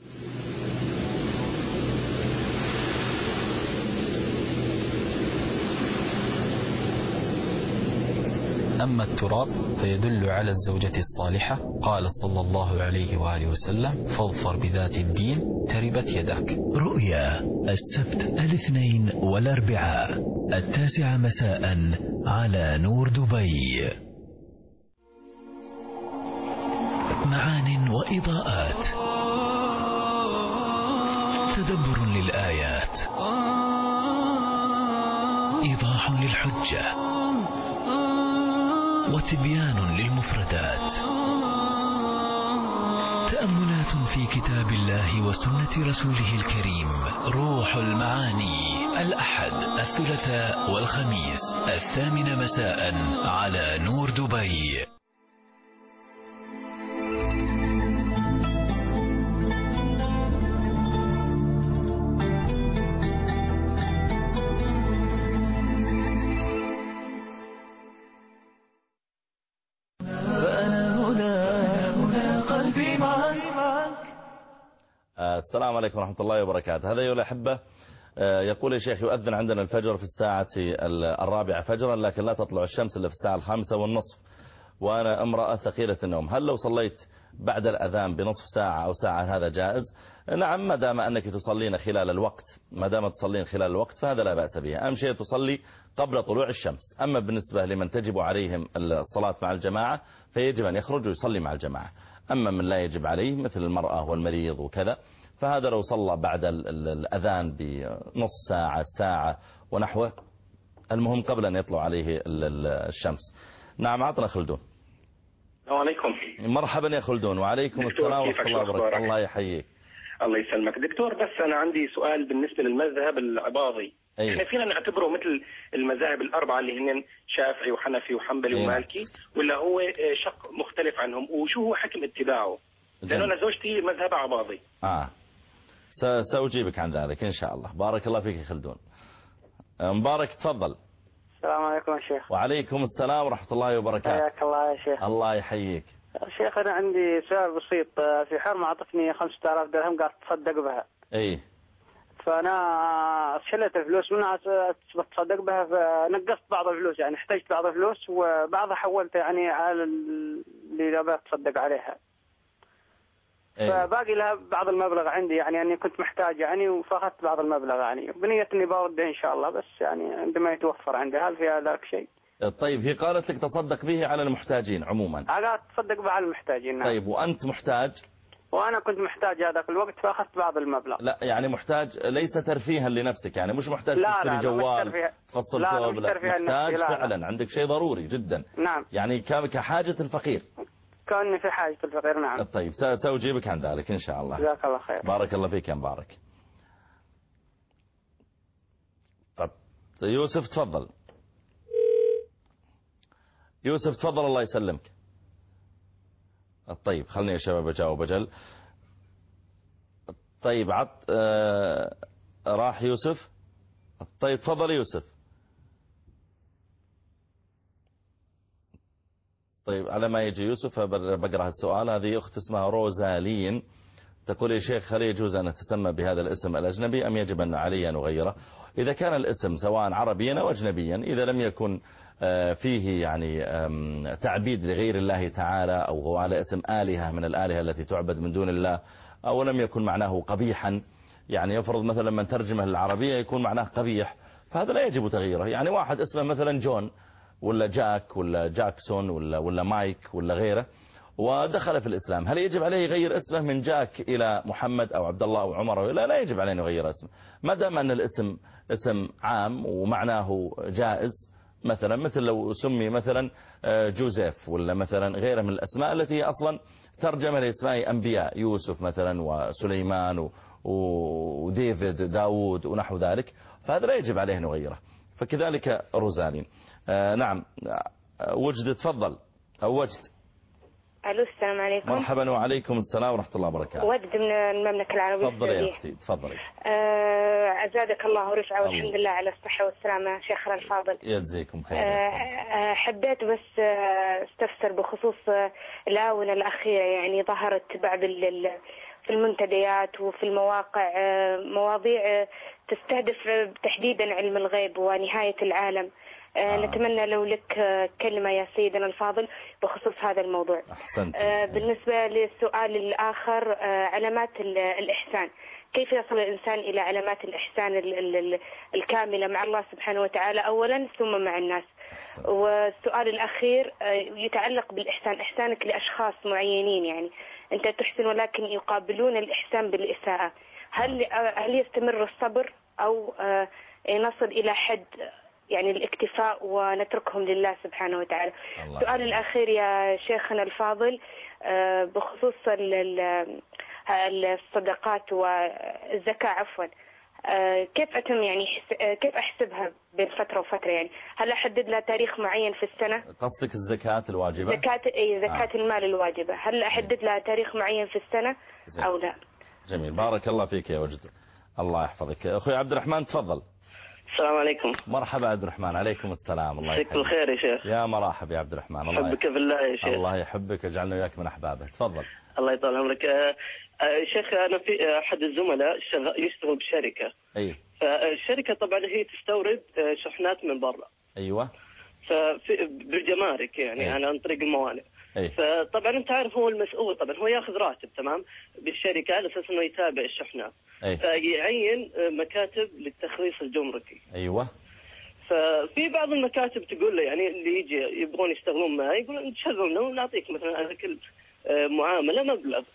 أما التراب فيدل على الزوجة الصالحة. قال صلى الله عليه وآله وسلم: فاظفر بذات الدين تربت يداك. رؤيا السبت الاثنين والاربعاء التاسعة مساء على نور دبي. معان وإضاءات. تدبر للآيات. إيضاح للحجة. وتبيان للمفردات. تأملات في كتاب الله وسنة رسوله الكريم. روح المعاني الأحد الثلاثاء والخميس الثامنة مساء على نور دبي. السلام عليكم ورحمة الله وبركاته. هذا أيها الأحبة يقول: يا شيخ، يؤذن عندنا الفجر في الساعة الرابعة فجرا، لكن لا تطلع الشمس إلا في الساعة الخامسة والنصف، وأنا امرأة ثقيلة النوم، هل لو صليت بعد الأذان بنصف ساعة أو ساعة هذا جائز؟ نعم، ما دام أنك تصلين خلال الوقت، ما دام تصلين خلال الوقت فهذا لا بأس به. أهم شيء تصلي قبل طلوع الشمس. أما بالنسبة لمن تجب عليهم الصلاة مع الجماعة فيجب أن يخرج ويصلي مع الجماعة. أما من لا يجب عليه مثل المرأة والمريض وكذا فهذا لو صلى بعد الأذان بنص ساعة ساعة ونحوه، المهم قبل أن يطلع عليه الشمس. نعم، عطنا خلدون. السلام عليكم. مرحبا يا خلدون. وعليكم السلام ورحمة الله وبركاته. الله يحييك. الله يسلمك دكتور. بس أنا عندي سؤال بالنسبة للمذهب العباضي. أيه. احنا فينا نعتبره مثل المذاهب الأربعة اللي هن شافعي وحنفي وحنبلي أيه. ومالكي، ولا هو شق مختلف عنهم؟ وشو هو حكم اتباعه؟ لأنه أنا زوجتي مذهب عباضي. آه سأجيبك عن ذلك إن شاء الله. بارك الله فيك خلدون. مبارك تفضل. السلام عليكم يا شيخ. وعليكم السلام ورحمة الله وبركاته. حياك الله يا شيخ. الله يحييك. شيخ أنا عندي سؤال بسيط. في حرمة أعطتني خمسة آلاف درهم قالت تصدق بها. إيه. فأنا شلت الفلوس منها بتصدق بها، فنقصت بعض الفلوس، يعني احتجت بعض الفلوس وبعضها حولت يعني على اللي بقى تصدق عليها. أيه. فباقي لها بعض المبلغ عندي، يعني أني كنت محتاج يعني فأخذت بعض المبلغ يعني بنية أني بورده إن شاء الله، بس يعني عندما يتوفر عندي. هل في ذلك شيء؟ طيب هي قالت لك تصدق به على المحتاجين عموما. قالت تصدق به على المحتاجين. نعم. طيب وأنت محتاج؟ وأنا كنت محتاج هذاك الوقت فأخذت بعض المبلغ. لا يعني محتاج ليس ترفيها لنفسك، يعني مش محتاج تشتري جوال تفصل ثوب، لا محتاج لا فعلا لا. عندك شيء ضروري جدا. نعم. يعني كحاجة الفقير. كأني في حاجة الفقير. نعم. طيب سأجيبك عن ذلك إن شاء الله. جزاك الله خير. بارك الله فيك يا مبارك. طب يوسف تفضل. يوسف تفضل الله يسلمك. طيب خلني يا شباب أجاوب أجل. طيب عط آه راح يوسف. طيب تفضل يوسف. طيب على ما يجي يوسف بقرأ السؤال. هذه أخت اسمها روزالين تقول يا شيخ هل يجوز أن أتسمى بهذا الاسم الأجنبي أم يجب أن علي أن أغيره؟ إذا كان الاسم سواء عربيا أو أجنبيا، إذا لم يكن فيه يعني تعبيد لغير الله تعالى أو هو على اسم آلهة من الآلهة التي تعبد من دون الله، أو لم يكن معناه قبيحا، يعني يفرض مثلا من ترجمه للعربية يكون معناه قبيح، فهذا لا يجب تغييره. يعني واحد اسمه مثلا جون ولا جاك ولا جاكسون ولا, ولا مايك ولا غيره ودخل في الإسلام، هل يجب عليه يغير اسمه من جاك إلى محمد أو عبد الله أو عمر؟ لا لا يجب عليه أن يغير اسمه ما دام أن الاسم اسم عام ومعناه جائز. مثلا مثل لو سمي مثلا جوزيف ولا مثلا غيره من الأسماء التي أصلا ترجمة لاسماء أنبياء، يوسف مثلا وسليمان وديفيد داود ونحو ذلك، فهذا لا يجب عليه أن يغيره. فكذلك روزالين. آه نعم وجد تفضل أو وجد. ألو السلام عليكم. مرحبا وعليكم السلام ورحمة الله وبركاته. وجد من المملكة العربية السعودية. تفضلي يا أختي تفضلي. أه أزادك الله ورفعة والحمد لله على الصحة والسلامة شيخنا الفاضل. يجزيكم خير. أه حبيت بس استفسر بخصوص الآونة الأخيرة، يعني ظهرت بعض في المنتديات وفي المواقع مواضيع تستهدف تحديدا علم الغيب ونهاية العالم. آه. نتمنى لو لك كلمة يا سيدنا الفاضل بخصوص هذا الموضوع. أحسنت. آه بالنسبة للسؤال الآخر، آه علامات الإحسان، كيف يصل الإنسان إلى علامات الإحسان الكاملة مع الله سبحانه وتعالى أولا ثم مع الناس؟ أحسنت. والسؤال الأخير آه يتعلق بالإحسان، إحسانك لأشخاص معينين، يعني أنت تحسن ولكن يقابلون الإحسان بالإساءة، هل هل يستمر الصبر أو آه نصل إلى حد يعني الاكتفاء ونتركهم لله سبحانه وتعالى؟ السؤال الأخير يا شيخنا الفاضل بخصوص الصدقات والزكاة عفوا، كيف أتم يعني كيف أحسبها بين فترة وفترة؟ يعني هل أحدد لها تاريخ معين في السنة؟ قصدك الزكاة الواجبة؟ زكاة أي زكاة آه. المال الواجبة، هل أحدد لها تاريخ معين في السنة زي. أو لا؟ جميل، بارك الله فيك يا وجد، الله يحفظك. أخوي عبد الرحمن تفضل. السلام عليكم. مرحبا عبد الرحمن. عليكم السلام. الله يحفظك. بالخير يا شيخ. يا مرحبا يا عبد الرحمن. الله يحبك بالله يا شيخ. الله يحبك ويجعلنا وياك من احبابه. تفضل. الله يطول عمرك. أه شيخ انا في احد الزملاء يشتغل بشركه. اي. فالشركه طبعا هي تستورد شحنات من برا. ايوه. ففي بالجمارك يعني أي. عن طريق الموانئ. أي. فطبعا انت عارف هو المسؤول، طبعا هو ياخذ راتب تمام بالشركه على اساس انه يتابع الشحنات. أي. فيعين مكاتب للتخليص الجمركي. ايوه. ففي بعض المكاتب تقول له يعني اللي يجي يبغون يشتغلون معي يقولون تشغلنا ونعطيك مثلا على كل معامله مبلغ.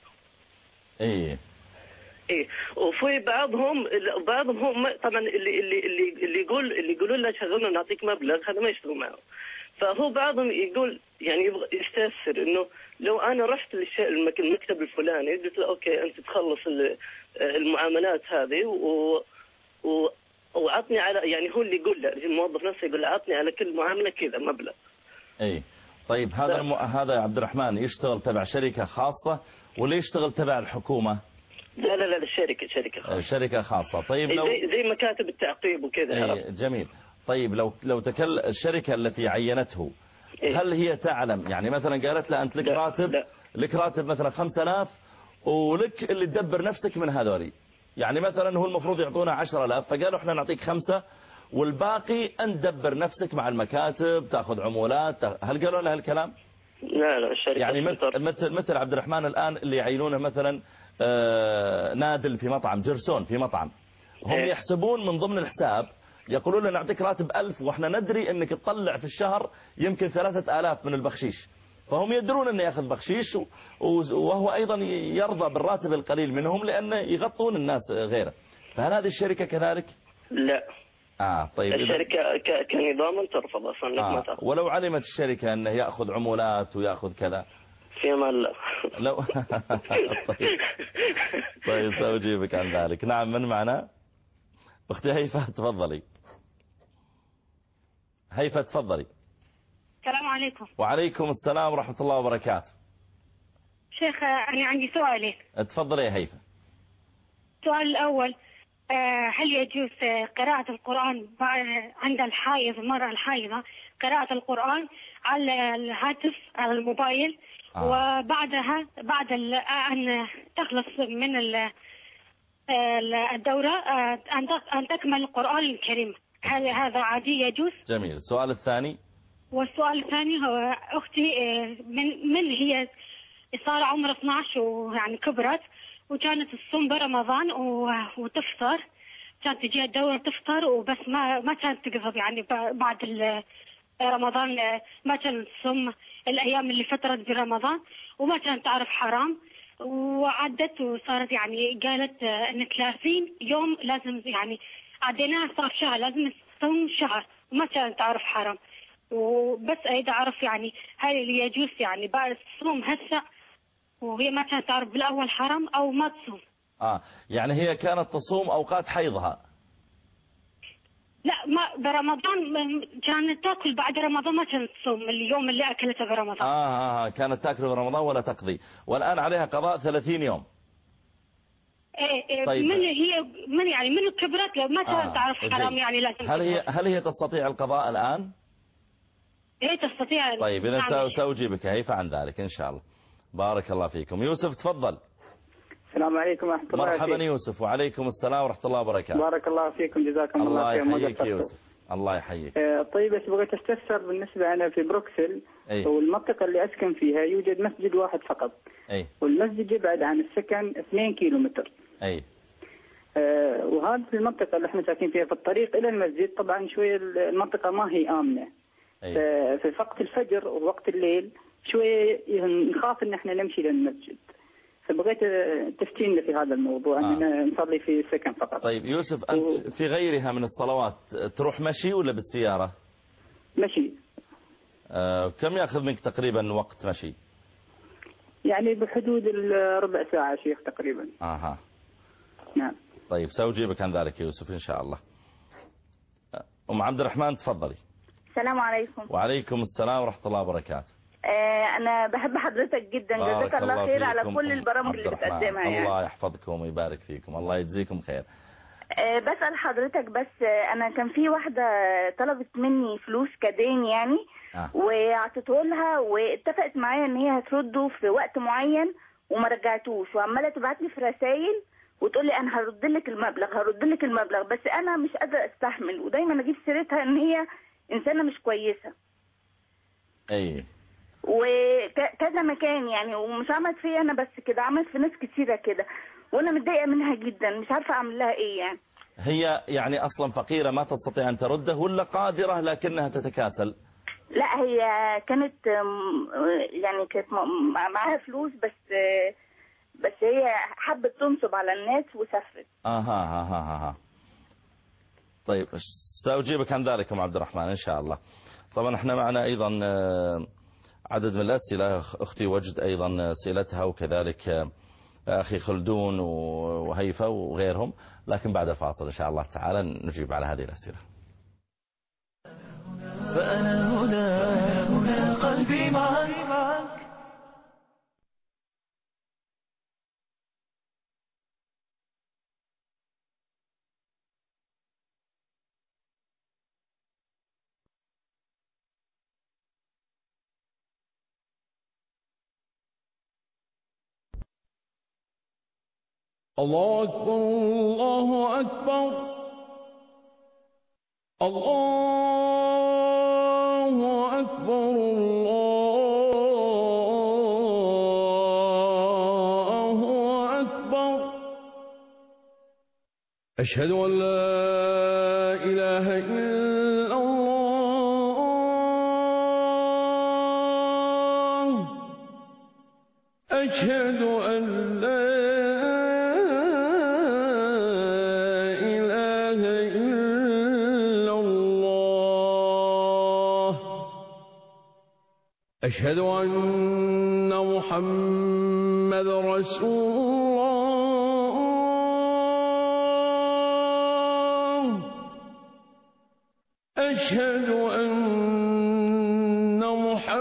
اي ايه. وفي بعضهم بعضهم هم طبعا اللي اللي اللي اللي يقول اللي يقولون له شغلنا نعطيك مبلغ هذا ما يشتغل معهم. فهو بعضهم يقول يعني يبغى يستفسر انه لو انا رحت للمكتب الفلاني قلت له اوكي انت تخلص المعاملات هذه و, و وعطني على يعني هو اللي يقول له الموظف نفسه يقول له عطني على كل معامله كذا مبلغ. اي طيب هذا الم... هذا يا عبد الرحمن يشتغل تبع شركه خاصه ولا يشتغل تبع الحكومه؟ لا لا لا الشركه شركه خاصه. شركه خاصه. طيب لو زي, زي مكاتب التعقيب وكذا. جميل. طيب لو لو تكل الشركه التي عينته إيه؟ هل هي تعلم يعني مثلا قالت له انت لك راتب لا. لك راتب مثلا خمسة آلاف ولك اللي تدبر نفسك من هذولي، يعني مثلا هو المفروض يعطونا عشرة آلاف فقالوا احنا نعطيك خمسة والباقي أن تدبر نفسك مع المكاتب تأخذ عمولات. هل قالوا له هالكلام؟ لا لا الشركة يعني مثل مثل عبد الرحمن الآن اللي يعينونه مثلا نادل في مطعم جرسون في مطعم هم إيه؟ يحسبون من ضمن الحساب يقولون لنا نعطيك راتب ألف واحنا ندري انك تطلع في الشهر يمكن ثلاثة آلاف من البخشيش، فهم يدرون انه ياخذ بخشيش وهو ايضا يرضى بالراتب القليل منهم لانه يغطون الناس غيره. فهل هذه الشركة كذلك؟ لا. اه طيب الشركة كنظام ترفض اصلا. آه. ما ولو علمت الشركة انه ياخذ عمولات وياخذ كذا في امان الله. لو طيب طيب سأجيبك عن ذلك. نعم من معنا؟ اختي هيفا تفضلي. هيفا تفضلي. السلام عليكم. وعليكم السلام ورحمة الله وبركاته. شيخ أنا عندي سؤالين. تفضلي يا هيفا. السؤال الأول هل يجوز قراءة القرآن عند الحائض المرأة الحائضة قراءة القرآن على الهاتف على الموبايل آه. وبعدها بعد أن تخلص من الدورة أن تكمل القرآن الكريم، هل هذا عادي يجوز؟ جميل. السؤال الثاني. والسؤال الثاني هو أختي من من هي صار عمرها اثني عشر ويعني كبرت، وكانت تصوم برمضان وتفطر، كانت تجيها الدورة تفطر وبس، ما ما كانت تقبض يعني بعد رمضان، ما كانت تصوم الأيام اللي فترت برمضان، وما كانت تعرف حرام، وعدت وصارت يعني قالت إن ثلاثين يوم لازم يعني عديناها، صار شهر لازم تصوم شهر، وما كانت تعرف حرام. وبس أريد أعرف يعني هل اللي يجوز يعني بعد الصوم هسه وهي ما كانت تعرف بالأول حرام أو ما تصوم؟ آه يعني هي كانت تصوم أوقات حيضها؟ لا، ما برمضان كانت تأكل، بعد رمضان ما كانت تصوم اليوم اللي أكلته برمضان. آه, آه كانت تأكل برمضان ولا تقضي، والآن عليها قضاء ثلاثين يوم. إيه إيه طيب. من هي من يعني من كبرت لو ما كانت آه تعرف حرام جي. يعني لازم هل هي هل هي تستطيع القضاء الآن؟ إيه تستطيع. طيب إذا نعم. سأجيبك هيفا عن ذلك إن شاء الله. بارك الله فيكم. يوسف تفضل. السلام عليكم ورحمة الله وبركاته. مرحبا يوسف. وعليكم السلام ورحمة الله وبركاته. بارك الله فيكم، جزاكم الله خير. الله يحييك يوسف. الله يحييك. آه طيب بس بغيت استفسر بالنسبة أنا في بروكسل، أي. والمنطقة اللي أسكن فيها يوجد مسجد واحد فقط. أي. والمسجد يبعد عن السكن اثنين كيلو متر. أي. آه وهذه المنطقة اللي احنا ساكنين فيها في الطريق إلى المسجد طبعا شوية المنطقة ما هي آمنة. أي. في وقت الفجر ووقت الليل شوية نخاف إن احنا نمشي للمسجد، فبغيت تفتينا في هذا الموضوع. آه. أننا نصلي في السكن فقط. طيب يوسف أنت و... في غيرها من الصلوات تروح مشي ولا بالسيارة؟ مشي. آه كم يأخذ منك تقريبا وقت مشي؟ يعني بحدود الربع ساعة شيخ تقريبا. آها. نعم. طيب سأجيبك عن ذلك يوسف إن شاء الله. أم عبد الرحمن تفضلي. السلام عليكم. وعليكم السلام ورحمة الله وبركاته. أنا بحب حضرتك جدا، جزاك الله خير على كل البرامج اللي بتقدمها. يعني الله يحفظكم ويبارك فيكم، الله يجزيكم خير. بسأل حضرتك بس، أنا كان في واحدة طلبت مني فلوس كدين يعني آه. وعطيته لها واتفقت معايا إن هي هترده في وقت معين وما رجعتوش، وعمالة تبعت لي في رسائل وتقول لي أنا هرد لك المبلغ هرد لك المبلغ بس أنا مش قادرة أستحمل، ودايما أجيب سيرتها إن هي إنسانة مش كويسة. أي. وكذا مكان يعني، ومش عملت فيا انا بس كده، عملت في ناس كتيره كده، وانا متضايقه منها جدا، مش عارفه اعمل لها ايه يعني. هي يعني اصلا فقيره ما تستطيع ان ترده ولا قادره لكنها تتكاسل؟ لا هي كانت يعني كانت معاها فلوس بس بس هي حبت تنصب على الناس وسافرت. اها اها اها. طيب سأجيبك عن ذلك ام عبد الرحمن ان شاء الله. طبعا احنا معنا ايضا عدد من الأسئلة، أختي وجد أيضا سئلتها وكذلك أخي خلدون وهيفا وغيرهم، لكن بعد الفاصل إن شاء الله تعالى نجيب على هذه الأسئلة. فأنا هنا هنا قلبي معك. الله أكبر الله أكبر الله أكبر الله أكبر أشهد أن لا إله إلا الله أشهد أن لا أشهد أن محمد رسول الله أشهد أن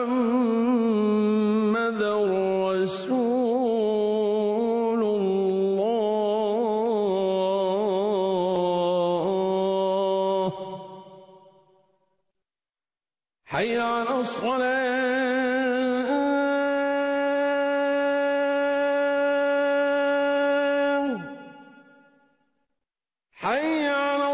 محمد رسول الله حي على الصلاة حي على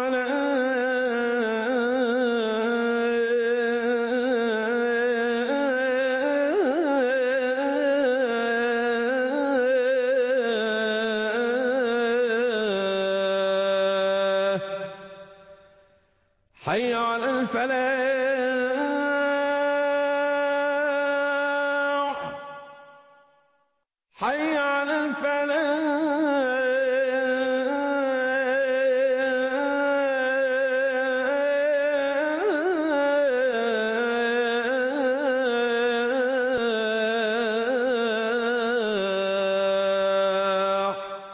الصلاة حي على الفلاح حي على الفلاح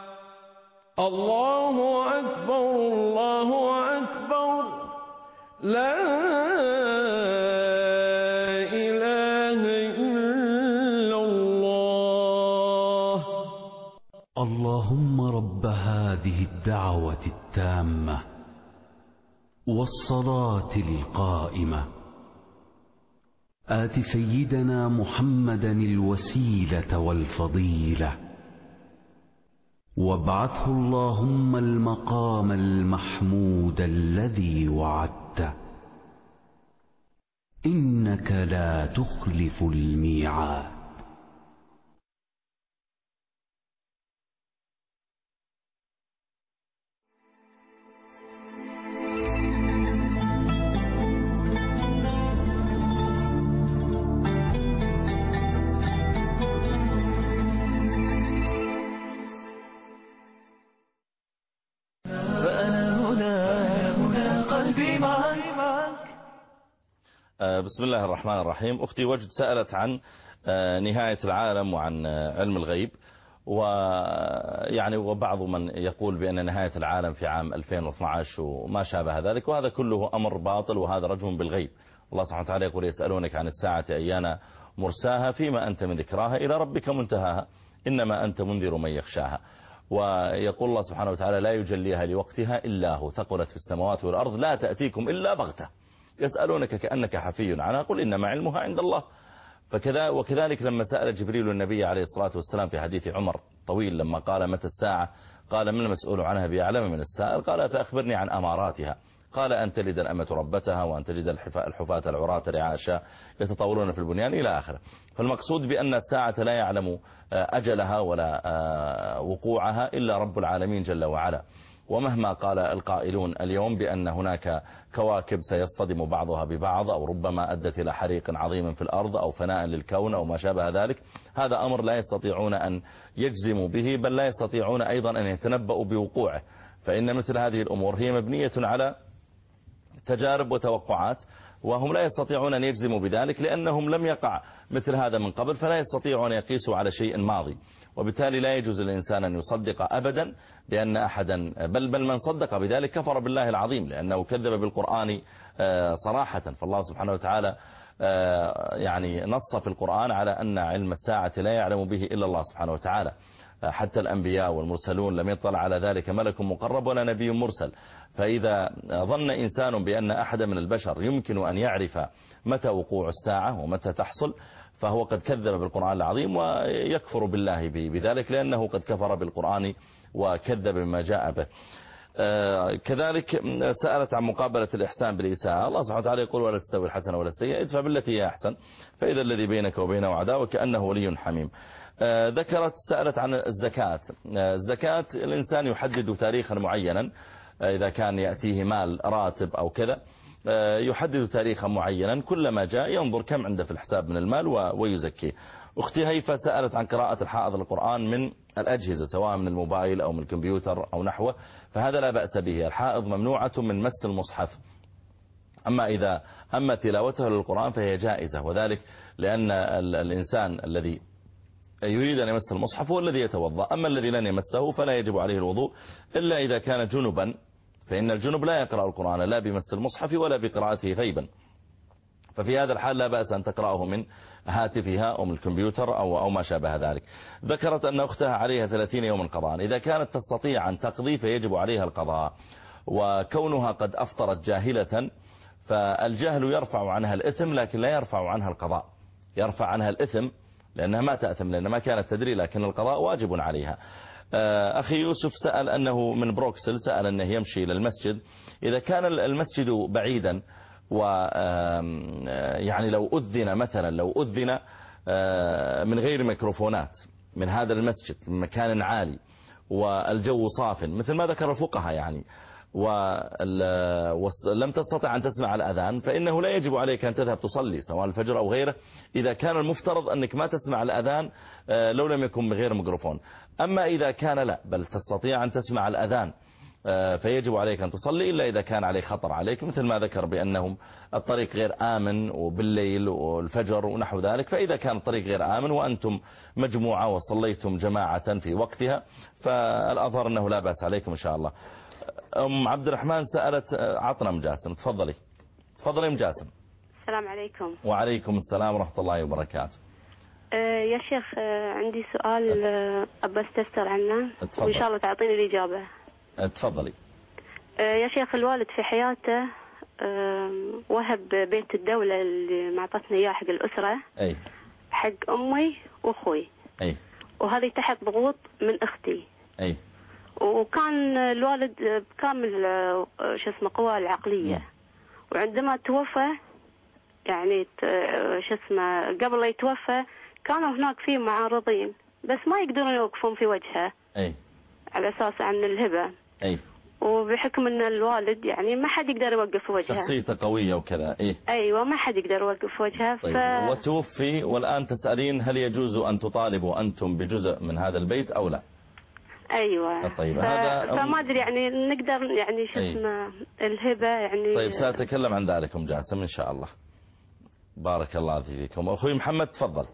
الله أكبر الله أكبر لا إله إلا الله. اللهم رب هذه الدعوة التامة والصلاة القائمة آت سيدنا محمدا الوسيلة والفضيلة وابعثه اللهم المقام المحمود الذي وعدته إنك لا تخلف الميعاد. بسم الله الرحمن الرحيم. أختي وجد سألت عن نهاية العالم وعن علم الغيب، ويعني وبعض من يقول بأن نهاية العالم في عام ألفين واثني عشر وما شابه ذلك، وهذا كله أمر باطل وهذا رجم بالغيب. الله سبحانه وتعالى يقول يسألونك عن الساعة أيان مرساها فيما أنت من ذكراها إلى ربك منتهاها إنما أنت منذر من يخشاها. ويقول الله سبحانه وتعالى لا يجليها لوقتها إلا هو ثقلت في السماوات والأرض لا تأتيكم إلا بغتة يسألونك كأنك حفي عنها قل إنما علمها عند الله. فكذا وكذلك لما سأل جبريل النبي عليه الصلاة والسلام في حديث عمر طويل لما قال متى الساعة قال من المسؤول عنها بأعلم من السائل قال فأخبرني عن أماراتها قال أن تلد الأمة ربتها وأن تجد الحفاة العراة رعاشا يتطاولون في البنيان إلى آخره. فالمقصود بأن الساعة لا يعلم أجلها ولا وقوعها إلا رب العالمين جل وعلا. ومهما قال القائلون اليوم بأن هناك كواكب سيصطدم بعضها ببعض أو ربما أدت إلى حريق عظيم في الأرض أو فناء للكون أو ما شابه ذلك، هذا أمر لا يستطيعون أن يجزموا به، بل لا يستطيعون أيضا أن يتنبؤوا بوقوعه، فإن مثل هذه الأمور هي مبنية على تجارب وتوقعات، وهم لا يستطيعون أن يجزموا بذلك لأنهم لم يقع مثل هذا من قبل، فلا يستطيعون أن يقيسوا على شيء ماضي. وبالتالي لا يجوز للإنسان أن يصدق أبدا بأن أحدا بل, بل من صدق بذلك كفر بالله العظيم لأنه كذب بالقرآن صراحة. فالله سبحانه وتعالى يعني نص في القرآن على أن علم الساعة لا يعلم به إلا الله سبحانه وتعالى، حتى الأنبياء والمرسلون لم يطلع على ذلك ملك مقرب ولا نبي مرسل. فإذا ظن إنسان بأن أحد من البشر يمكن أن يعرف متى وقوع الساعة ومتى تحصل فهو قد كذب بالقرآن العظيم ويكفر بالله بذلك لأنه قد كفر بالقرآن وكذب بما جاء به. كذلك سألت عن مقابلة الإحسان بالإساءة. الله سبحانه وتعالى يقول ولا تستوي الحسنة ولا السيئة ادفع بالتي هي أحسن فإذا الذي بينك وبينه عداوة كأنه ولي حميم. ذكرت سألت عن الزكاة. الزكاة الإنسان يحدد تاريخا معينا إذا كان يأتيه مال راتب أو كذا يحدد تاريخا معينا كلما جاء ينظر كم عنده في الحساب من المال ويزكيه. أختي هيفا سألت عن قراءة الحائض القرآن من الأجهزة سواء من الموبايل أو من الكمبيوتر أو نحوه، فهذا لا بأس به. الحائض ممنوعة من مس المصحف، أما إذا أما تلاوته للقرآن فهي جائزة، وذلك لأن الإنسان الذي يريد أن يمس المصحف هو الذي يتوضأ، أما الذي لن يمسه فلا يجب عليه الوضوء إلا إذا كان جنبا، فإن الجنب لا يقرأ القرآن لا بمس المصحف ولا بقراءته غيبا، ففي هذا الحال لا بأس أن تقرأه من هاتفها أو من الكمبيوتر أو, أو ما شابه ذلك. ذكرت أن أختها عليها ثلاثين يوما قضاء، إذا كانت تستطيع أن تقضي فيجب عليها القضاء، وكونها قد أفطرت جاهلة فالجهل يرفع عنها الإثم لكن لا يرفع عنها القضاء، يرفع عنها الإثم لأنها ما تأثم لأنها ما كانت تدري، لكن القضاء واجب عليها. أخي يوسف سأل أنه من بروكسل، سأل أنه يمشي إلى المسجد. إذا كان المسجد بعيدا و يعني لو أذن مثلا لو أذن من غير ميكروفونات من هذا المسجد من مكان عالي والجو صاف مثل ما ذكر الفقهاء يعني، ولم تستطع أن تسمع الأذان، فإنه لا يجب عليك أن تذهب تصلي سواء الفجر أو غيره، إذا كان المفترض أنك ما تسمع الأذان لو لم يكن بغير ميكروفون. أما إذا كان لا بل تستطيع أن تسمع الأذان فيجب عليك أن تصلي، إلا إذا كان عليك خطر عليك مثل ما ذكر بأنهم الطريق غير آمن وبالليل والفجر ونحو ذلك. فإذا كان الطريق غير آمن وأنتم مجموعة وصليتم جماعة في وقتها فالأظهر أنه لا بأس عليكم إن شاء الله. أم عبد الرحمن سألت عطنا أم جاسم، تفضلي تفضلي أم جاسم. السلام عليكم. وعليكم السلام ورحمة الله وبركاته. أه يا شيخ أه عندي سؤال أه أبى استفسر عنه وإن شاء الله تعطيني الإجابة. تفضلي. أه يا شيخ الوالد في حياته أه وهب بيت الدولة اللي معطتنا إياه حق الأسرة أي حق أمي وأخوي، أي وهذه تحت ضغوط من أختي، أي وكان الوالد بكامل شو اسمه قواه العقلية، وعندما توفى يعني شو اسمه قبل لا يتوفى كانوا هناك في معارضين بس ما يقدرون يوقفون في وجهه أي على أساس عن الهبة، أي وبحكم أن الوالد يعني ما حد يقدر يوقف في وجهه، شخصيته قوية وكذا. إيه أيوة ما حد يقدر يوقف في وجهه. طيب. ف... وتوفي والآن تسألين هل يجوز أن تطالبوا أنتم بجزء من هذا البيت أو لا؟ ايوه طيب. ف... هذا فما ادري يعني نقدر يعني شو اسمه الهبه يعني. طيب سأتكلم عن ذلك ام جاسم ان شاء الله. بارك الله فيكم. اخوي محمد تفضل.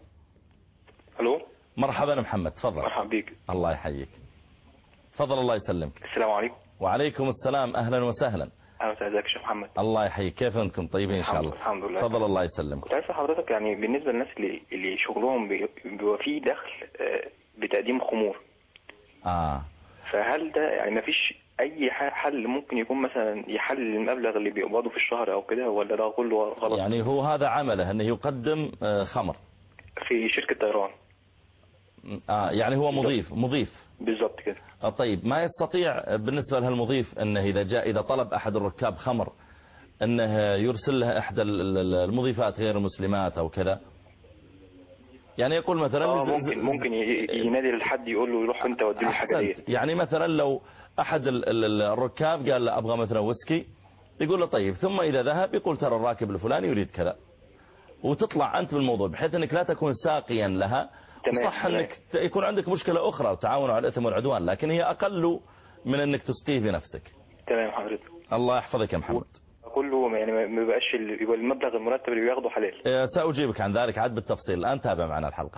الو مرحبا محمد تفضل. مرحبا بك. الله يحييك تفضل. الله يسلمك. السلام عليكم. وعليكم السلام اهلا وسهلا. اهلا وسهلا يا شيخ محمد. الله يحييك. كيف انكم طيبين ان شاء الله؟ الحمد لله. تفضل الله يسلمك. كنت عايز حضرتك يعني بالنسبه للناس اللي اللي شغلهم بيبقى فيه دخل بتقديم خمور، اه فهل ده يعني ما فيش اي حل ممكن يكون مثلا يحلل المبلغ اللي بيقبضه في الشهر او كده، ولا ده كله غلط؟ يعني هو هذا عمله انه يقدم خمر في شركة طيران. اه يعني هو مضيف مضيف بالضبط كده. آه طيب ما يستطيع بالنسبة لهالمضيف انه اذا جاء اذا طلب احد الركاب خمر انه يرسل له احدى المضيفات غير المسلمات او كذا، يعني يقول مثلا آه ممكن ممكن ينادي للحد يقول له روح انت ودي له الحاجه دي. يعني مثلا لو احد الركاب قال له ابغى مثلا ويسكي يقول له طيب، ثم اذا ذهب يقول ترى الراكب الفلاني يريد كذا، وتطلع انت بالموضوع بحيث انك لا تكون ساقيا لها. صح انك يكون عندك مشكلة اخرى وتعاون على الاثم والعدوان، لكن هي اقل من انك تسقيه بنفسك. تمام حضرتك. الله يحفظك يا محمد. كله يعني ما يبقاش يبقى المبلغ المرتب اللي بياخده حلال. سأجيبك عن ذلك عاد بالتفصيل، الآن تابع معنا الحلقة.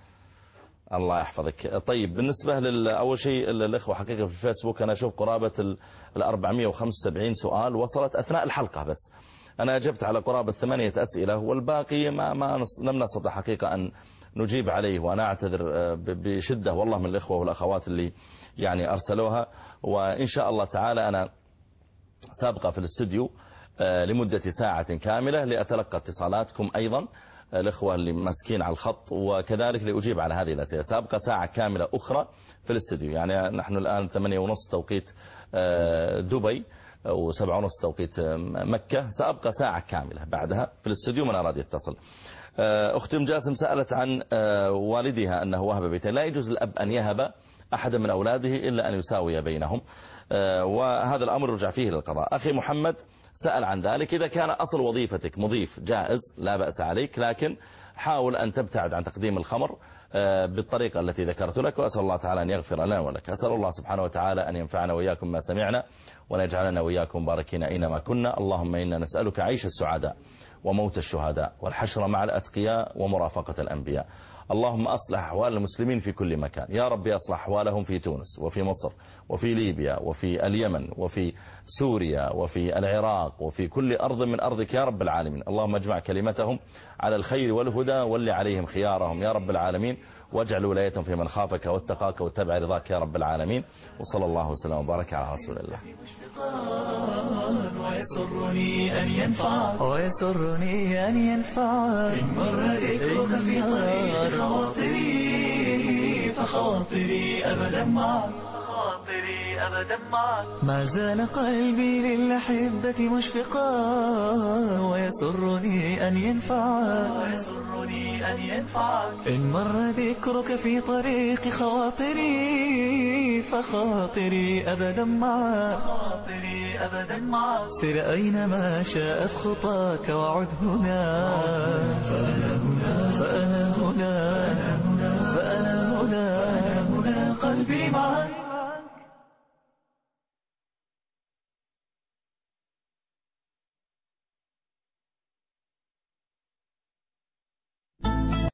الله يحفظك. طيب بالنسبة لأول شيء الأخوة حقيقة في الفيسبوك أنا أشوف قرابة ال أربعمائة وخمسة وسبعين سؤال وصلت أثناء الحلقة، بس أنا أجبت على قرابة ثمانية أسئلة والباقي ما ما لم نستطع حقيقة أن نجيب عليه، وأنا أعتذر بشدة والله من الإخوة والأخوات اللي يعني أرسلوها. وإن شاء الله تعالى أنا سابقة في الاستوديو لمدة ساعة كاملة لأتلقى اتصالاتكم أيضا الإخوة اللي مسكين على الخط، وكذلك لأجيب على هذه الأسئلة. سابقة ساعة كاملة أخرى في الاستوديو، يعني نحن الآن ثمانية ونص توقيت دبي وسبعة ونص توقيت مكة، سأبقى ساعة كاملة بعدها في الاستوديو من أراد يتصل. أختي أم جاسم سألت عن والدها أنه وهب بيتين. لا يجوز الأب أن يهب أحد من أولاده إلا أن يساوي بينهم، وهذا الأمر رجع فيه للقضاء. أخي محمد سأل عن ذلك. إذا كان أصل وظيفتك مضيف جائز لا بأس عليك، لكن حاول أن تبتعد عن تقديم الخمر بالطريقة التي ذكرت لك، وأسأل الله تعالى أن يغفر لنا ولك. أسأل الله سبحانه وتعالى أن ينفعنا وإياكم ما سمعنا، وأن يجعلنا وإياكم باركين أينما كنا. اللهم إنا نسألك عيش السعداء وموت الشهداء والحشر مع الأتقياء ومرافقة الأنبياء. اللهم أصلح أحوال المسلمين في كل مكان يا رب، أصلح أحوالهم في تونس وفي مصر وفي ليبيا وفي اليمن وفي سوريا وفي العراق وفي كل أرض من أرضك يا رب العالمين. اللهم اجمع كلمتهم على الخير والهدى واللي عليهم خيارهم يا رب العالمين، واجعل ولايتهم في من خافك واتقاك واتبع رضاك يا رب العالمين. وصلى الله وسلم وبارك على رسول الله. ويسرني أن ينفعك ويسرني أن ينفعك إن مر ذكرك في طريق خواطري فخاطري أبدا معك خاطري أبدا معك. ما زال قلبي للأحبة مشفقا ويسرني أن ينفعك ويسرني أن ينفعك. إن مر ذكرك في طريق خواطري فخاطري أبدا معك خاطري أبدا معك. سر أينما شاءت خطاك وعد هنا فأنا هنا فأنا هنا فأنا هنا فأنا هنا قلبي معك.